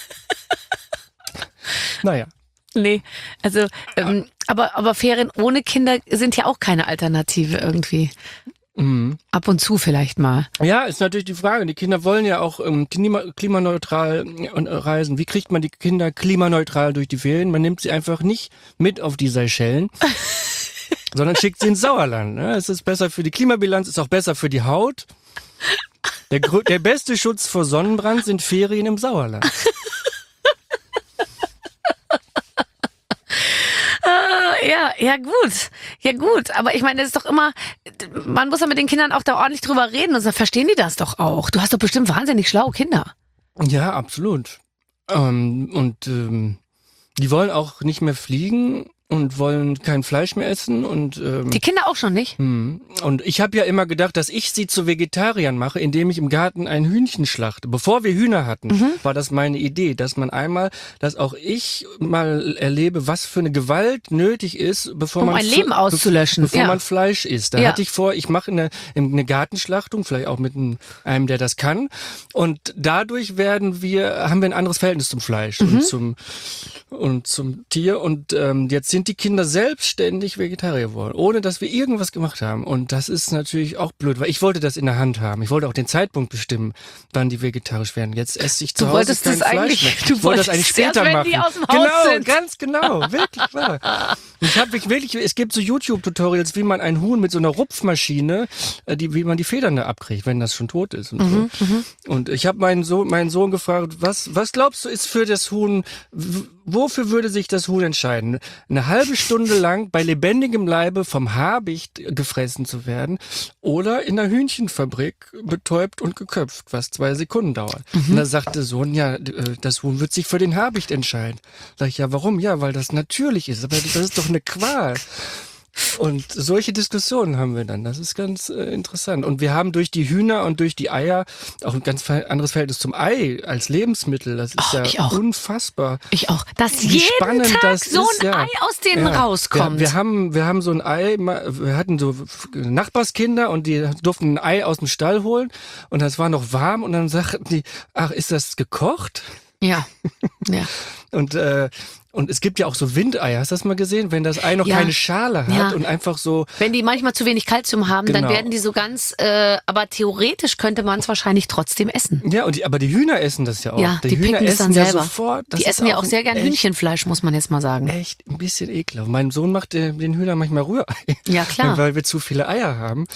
naja. Nee, also, ähm, aber, aber Ferien ohne Kinder sind ja auch keine Alternative irgendwie. Mhm. Ab und zu vielleicht mal. Ja, ist natürlich die Frage. Die Kinder wollen ja auch ähm, klima klimaneutral äh, reisen. Wie kriegt man die Kinder klimaneutral durch die Ferien? Man nimmt sie einfach nicht mit auf die Seychellen, sondern schickt sie ins Sauerland. Ne? Es ist besser für die Klimabilanz, ist auch besser für die Haut. Der, grö- der beste Schutz vor Sonnenbrand sind Ferien im Sauerland. Ja, ja gut, ja gut. Aber ich meine, das ist doch immer, man muss ja mit den Kindern auch da ordentlich drüber reden und dann verstehen die das doch auch. Du hast doch bestimmt wahnsinnig schlaue Kinder. Ja, absolut. Ähm, und ähm, die wollen auch nicht mehr fliegen und wollen kein Fleisch mehr essen und ähm, Die Kinder auch schon nicht? Hm. Und ich habe ja immer gedacht, dass ich sie zu Vegetariern mache, indem ich im Garten ein Hühnchen schlachte. Bevor wir Hühner hatten, Mhm. war das meine Idee, dass man einmal, dass auch ich mal erlebe, was für eine Gewalt nötig ist, bevor Um man ein Leben Fle- auszulöschen, bevor ja. man Fleisch isst. Da Ja. hatte ich vor, ich mache eine, eine Gartenschlachtung, vielleicht auch mit einem, einem, der das kann. Und dadurch werden wir, haben wir ein anderes Verhältnis zum Fleisch Mhm. und zum und zum Tier. Und ähm, jetzt sind die Kinder selbstständig Vegetarier geworden, ohne dass wir irgendwas gemacht haben. Und das ist natürlich auch blöd, weil ich wollte das in der Hand haben. Ich wollte auch den Zeitpunkt bestimmen, wann die vegetarisch werden. Jetzt esse ich zu Du Hause wolltest kein das Fleisch eigentlich- mehr. du Ich wollte das wolltest eigentlich es erst, später wenn machen. die aus dem Haus genau, sind. ganz genau, wirklich wahr. Ich habe mich wirklich, es gibt so YouTube-Tutorials, wie man ein Huhn mit so einer Rupfmaschine, äh, die, wie man die Federn da abkriegt, wenn das schon tot ist und Mhm, so. Und ich habe meinen Sohn, meinen Sohn gefragt, was, was glaubst du ist für das Huhn, w- wofür würde sich das Huhn entscheiden? Eine halbe Stunde lang bei lebendigem Leibe vom Habicht gefressen zu werden oder in einer Hühnchenfabrik betäubt und geköpft, was zwei Sekunden dauert. Und da sagt der Sohn, ja, d- äh, das Huhn wird sich für den Habicht entscheiden. Sag ich, ja, warum? Ja, weil das natürlich ist. Aber das ist doch eine Qual. Und solche Diskussionen haben wir dann. Das ist ganz äh, interessant. Und wir haben durch die Hühner und durch die Eier auch ein ganz ver- anderes Verhältnis zum Ei als Lebensmittel. Das ist Oh, ja ich auch. unfassbar. Ich auch. Dass Wie jeden spannend Tag das so ist, ein ja. Ei aus denen Ja. rauskommt. Wir, wir, haben, wir haben so ein Ei, ma- wir hatten so Nachbarskinder und die durften ein Ei aus dem Stall holen und das war noch warm und dann sagten die, ach, ist das gekocht? Ja. Ja. Und, äh, und es gibt ja auch so Windeier, hast du das mal gesehen? Wenn das Ei noch Ja. keine Schale hat Ja. und einfach so, Wenn die manchmal zu wenig Kalzium haben, dann Genau. werden die so ganz, äh, aber theoretisch könnte man es wahrscheinlich trotzdem essen. ja, und die, aber die Hühner essen das ja auch. Ja, die Hühner picken es essen dann ja selber. sofort. Das Die ist essen ja auch ein sehr gern echt, Hühnchenfleisch, muss man jetzt mal sagen. Echt ein bisschen ekelhaft. Mein Sohn macht äh, den Hühnern manchmal Rührei. Ja, klar. Weil wir zu viele Eier haben.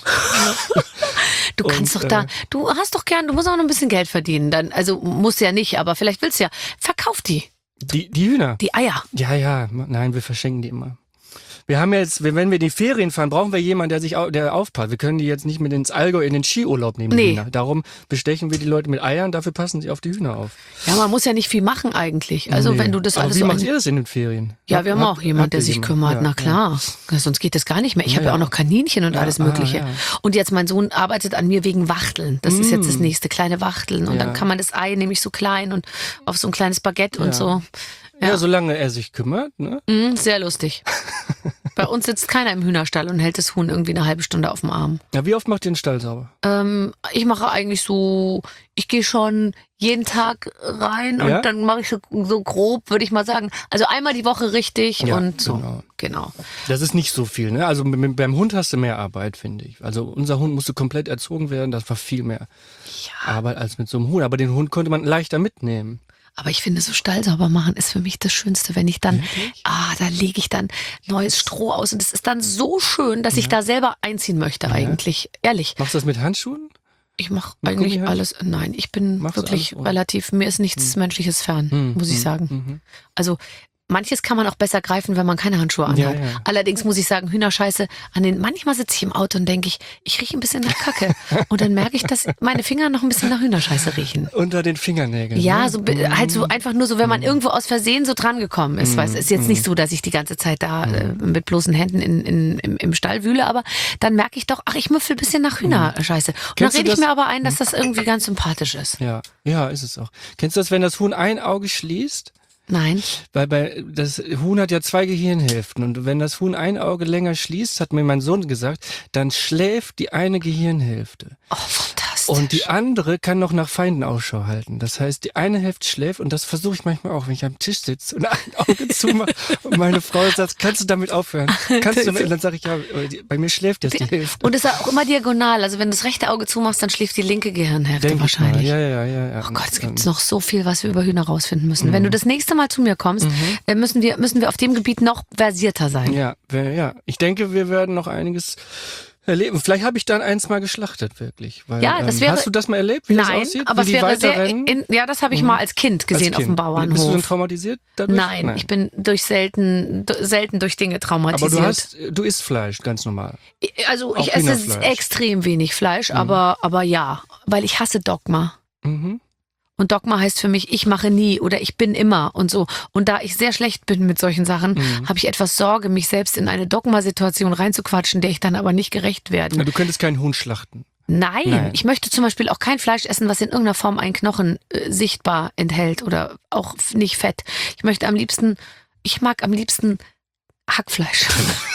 Du kannst Und, doch da, äh, du hast doch gern, du musst auch noch ein bisschen Geld verdienen. Dann, also musst du ja nicht, aber vielleicht willst du ja. Verkauf die, Die, die Hühner. die Eier. Ja, ja, nein, wir verschenken die immer. Wir haben jetzt, wenn wir in die Ferien fahren, brauchen wir jemanden, der sich au- der aufpasst. Wir können die jetzt nicht mit ins Allgäu in den Skiurlaub nehmen, die Nee. Hühner. Darum bestechen wir die Leute mit Eiern, dafür passen sie auf die Hühner auf. Ja, man muss ja nicht viel machen eigentlich. Also Nee. wenn du das Aber alles wie so macht an- ihr das in den Ferien? Ja, wir haben Habt- auch jemand, habt der ihr sich jemanden? kümmert, Ja, na klar. Sonst geht das gar nicht mehr. Ich Ja, habe ja ja. auch noch Kaninchen und Ja, alles ah, Mögliche. ja. Und jetzt mein Sohn arbeitet an mir wegen Wachteln. Das ist jetzt das nächste, kleine Wachteln. Und Ja. dann kann man das Ei nämlich so klein und auf so ein kleines Baguette und Ja. so. Ja. Ja. solange er sich kümmert, ne? Mhm, sehr lustig. Bei uns sitzt keiner im Hühnerstall und hält das Huhn irgendwie eine halbe Stunde auf dem Arm. Ja, wie oft macht ihr den Stall sauber? Ähm, ich mache eigentlich so, ich gehe schon jeden Tag rein und Ja? dann mache ich so, so grob, würde ich mal sagen. Also einmal die Woche richtig Ja, und so. genau. Genau. Das ist nicht so viel, ne? Also mit, mit, beim Hund hast du mehr Arbeit, finde ich. Also unser Hund musste komplett erzogen werden, das war viel mehr Arbeit als mit so einem Huhn. Aber den Hund konnte man leichter mitnehmen. Aber ich finde, so Stall sauber machen ist für mich das Schönste, wenn ich dann, Wirklich? ah, da lege ich dann neues Stroh aus und es ist dann so schön, dass ich da selber einziehen möchte eigentlich. Ehrlich. Machst du das mit Handschuhen? Ich mache Mit eigentlich Gummihandschuhen? alles, nein, ich bin Machst du wirklich alles ohne? relativ, mir ist nichts Menschliches fern, Hm, muss ich hm, sagen. mhm. Also manches kann man auch besser greifen, wenn man keine Handschuhe anhat. Ja, ja. Allerdings muss ich sagen, Hühnerscheiße, an den, manchmal sitze ich im Auto und denke ich, ich rieche ein bisschen nach Kacke. Und dann merke ich, dass meine Finger noch ein bisschen nach Hühnerscheiße riechen. Unter den Fingernägeln. Ja, ne? so be- halt so einfach nur so, wenn man irgendwo aus Versehen so dran gekommen ist. Weißt, ist jetzt nicht so, dass ich die ganze Zeit da äh, mit bloßen Händen in, in, im, im Stall wühle, aber dann merke ich doch, ach, ich müffel ein bisschen nach Hühnerscheiße. Und dann Kennst du rede ich das? mir aber ein, dass das irgendwie ganz sympathisch ist. Ja, ja, ist es auch. Kennst du das, wenn das Huhn ein Auge schließt? Nein. Weil bei, das Huhn hat ja zwei Gehirnhälften und wenn das Huhn ein Auge länger schließt, hat mir mein Sohn gesagt, dann schläft die eine Gehirnhälfte. Oh, fantastisch. Und die andere kann noch nach Feinden Ausschau halten. Das heißt, die eine Hälfte schläft und das versuche ich manchmal auch, wenn ich am Tisch sitze und ein Auge zumache und meine Frau sagt, kannst du damit aufhören? Kannst du damit? Und dann sage ich, ja, bei mir schläft jetzt die Hälfte. Und es ist auch immer diagonal. Also wenn du das rechte Auge zumachst, dann schläft die linke Gehirnhälfte Denk ich mal. wahrscheinlich. Ja, ja, ja, ja. Oh Gott, es gibt noch so viel, was wir über Hühner rausfinden müssen. Wenn du das nächste Mal zu mir kommst, Mhm. äh, müssen wir, müssen wir auf dem Gebiet noch versierter sein. Ja, wer- ja. Ich denke, wir werden noch einiges erleben. Vielleicht habe ich dann eins mal geschlachtet, wirklich. Weil, Ja, das wäre- hast du das mal erlebt, wie Nein, das aussieht? aber wie es die wäre sehr, weiterrennen? in, ja, das habe ich mal als Kind gesehen Als auf dem Kind. Bist du Bauernhof. dann traumatisiert dadurch? Nein, ich bin durch selten, d- selten durch Dinge Aber traumatisiert. du hast, du isst Fleisch, ganz normal. also auch ich esse Hühnerfleisch. extrem wenig Fleisch, aber, aber ja, weil ich hasse Dogma. Mhm. Und Dogma heißt für mich, ich mache nie oder ich bin immer und so. Und da ich sehr schlecht bin mit solchen Sachen, Mhm. habe ich etwas Sorge, mich selbst in eine Dogma-Situation reinzuquatschen, der ich dann aber nicht gerecht werde. Ja, du könntest keinen Huhn schlachten. Nein, Nein. ich möchte zum Beispiel auch kein Fleisch essen, was in irgendeiner Form einen Knochen äh, sichtbar enthält oder auch f- nicht Fett. Ich möchte am liebsten, ich mag am liebsten Hackfleisch.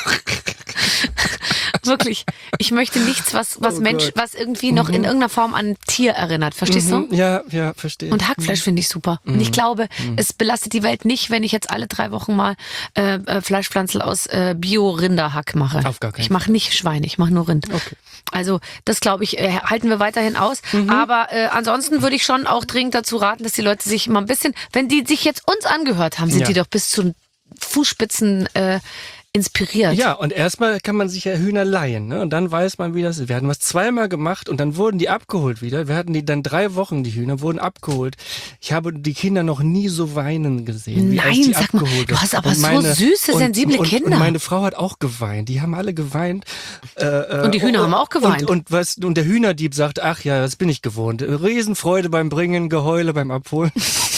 Wirklich. Ich möchte nichts, was, was Oh Mensch, Gott. was irgendwie noch in irgendeiner Form an ein Tier erinnert. Verstehst Mhm. du? Ja, ja, verstehe. Und Hackfleisch finde ich super. Und ich glaube, es belastet die Welt nicht, wenn ich jetzt alle drei Wochen mal äh, äh, Fleischpflanzel aus äh, Bio-Rinderhack mache. Auf gar keinen Ich mache nicht Schweine, ich mache nur Rind. Okay. Also das glaube ich, äh, halten wir weiterhin aus. Aber äh, ansonsten würde ich schon auch dringend dazu raten, dass die Leute sich mal ein bisschen, wenn die sich jetzt uns angehört haben, sind Ja. die doch bis zu den Fußspitzen äh, inspiriert. Ja, und erstmal kann man sich ja Hühner leihen, ne? Und dann weiß man, wie das ist. Wir hatten was zweimal gemacht und dann wurden die abgeholt wieder. Wir hatten die dann drei Wochen, die Hühner wurden abgeholt. Ich habe die Kinder noch nie so weinen gesehen, wie als Nein, die sag mal, abgeholt du wurden. hast aber Und so süße, und, sensible und, Kinder. Und meine Frau hat auch geweint. Die haben alle geweint. Äh, äh, Und die Hühner haben auch geweint. Und, und, was, und der Hühnerdieb sagt, ach ja, das bin ich gewohnt. Riesenfreude beim Bringen, Geheule beim Abholen.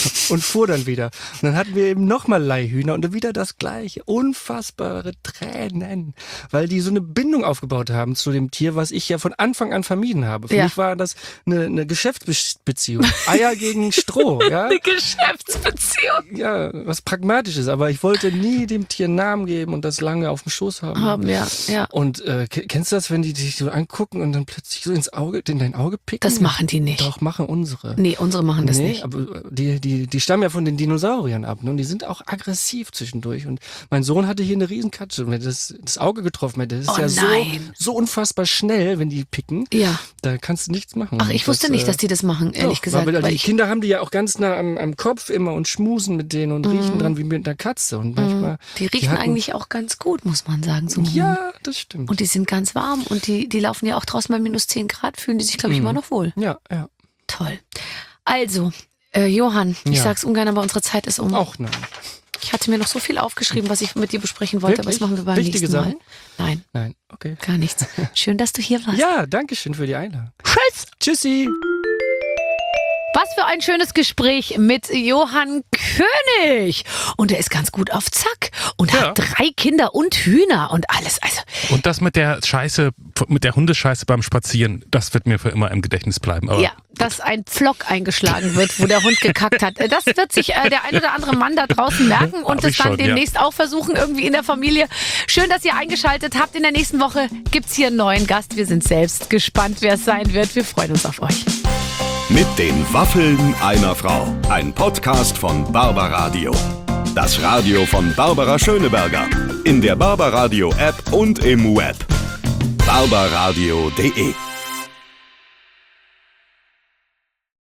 und fuhr dann wieder. Und dann hatten wir eben nochmal Leihhühner und wieder das Gleiche. Unfassbare Tränen, weil die so eine Bindung aufgebaut haben zu dem Tier, was ich ja von Anfang an vermieden habe. Für Ja. mich war das eine, eine Geschäftsbeziehung. Eier gegen Stroh, ja. Eine Geschäftsbeziehung. Ja, was Pragmatisches, aber ich wollte nie dem Tier einen Namen geben und das lange auf dem Schoß haben. Haben, ja, ja. Und äh, k- kennst du das, wenn die dich so angucken und dann plötzlich so ins Auge, in dein Auge picken? Das machen die nicht. Doch, machen unsere. Nee, unsere machen das nee, nicht. aber die, die, die stammen ja von den Dinosauriern ab, ne? Und die sind auch aggressiv zwischendurch. Und mein Sohn hatte hier eine Riesenkatze. Und wenn das, das Auge getroffen hätte, das ist Oh ja so, nein. so unfassbar schnell, wenn die picken. Ja. Da kannst du nichts machen. Ach, ich wusste das, nicht, äh, dass die das machen, ehrlich doch, gesagt. Weil, weil die ich, Kinder haben die ja auch ganz nah am, am Kopf immer und schmusen mit denen und riechen dran wie mit einer Katze. Und manchmal. die riechen hatten, eigentlich auch ganz gut, muss man sagen. So. Ja, das stimmt. Und die sind ganz warm und die, die laufen ja auch draußen bei minus zehn Grad, fühlen die sich, glaube ich, immer noch wohl. ja, ja. Toll. Also, äh, Johann, ich Ja. sag's ungern, aber unsere Zeit ist um. Auch nein. Ich hatte mir noch so viel aufgeschrieben, was ich mit dir besprechen wollte, aber das Wirklich? machen wir beim Wichtige nächsten Mal. Sachen? Nein, Nein, okay. gar nichts. Schön, dass du hier warst. Ja, danke schön für die Einladung. Tschüss. Tschüssi. Was für ein schönes Gespräch mit Johann König. Und er ist ganz gut auf Zack und Ja. hat drei Kinder und Hühner und alles. Also, Und das mit der Scheiße, mit der Hundescheiße beim Spazieren, das wird mir für immer im Gedächtnis bleiben. Aber ja, dass ein Pflock eingeschlagen wird, wo der Hund gekackt hat. Das wird sich äh, der ein oder andere Mann da draußen merken und Hab das ich dann schon, ja. demnächst auch versuchen, irgendwie in der Familie. Schön, dass ihr eingeschaltet habt. In der nächsten Woche gibt's hier einen neuen Gast. Wir sind selbst gespannt, wer es sein wird. Wir freuen uns auf euch. Mit den Waffeln einer Frau. Ein Podcast von Barbaradio. Das Radio von Barbara Schöneberger. In der Barbaradio App und im Web. barbaradio punkt de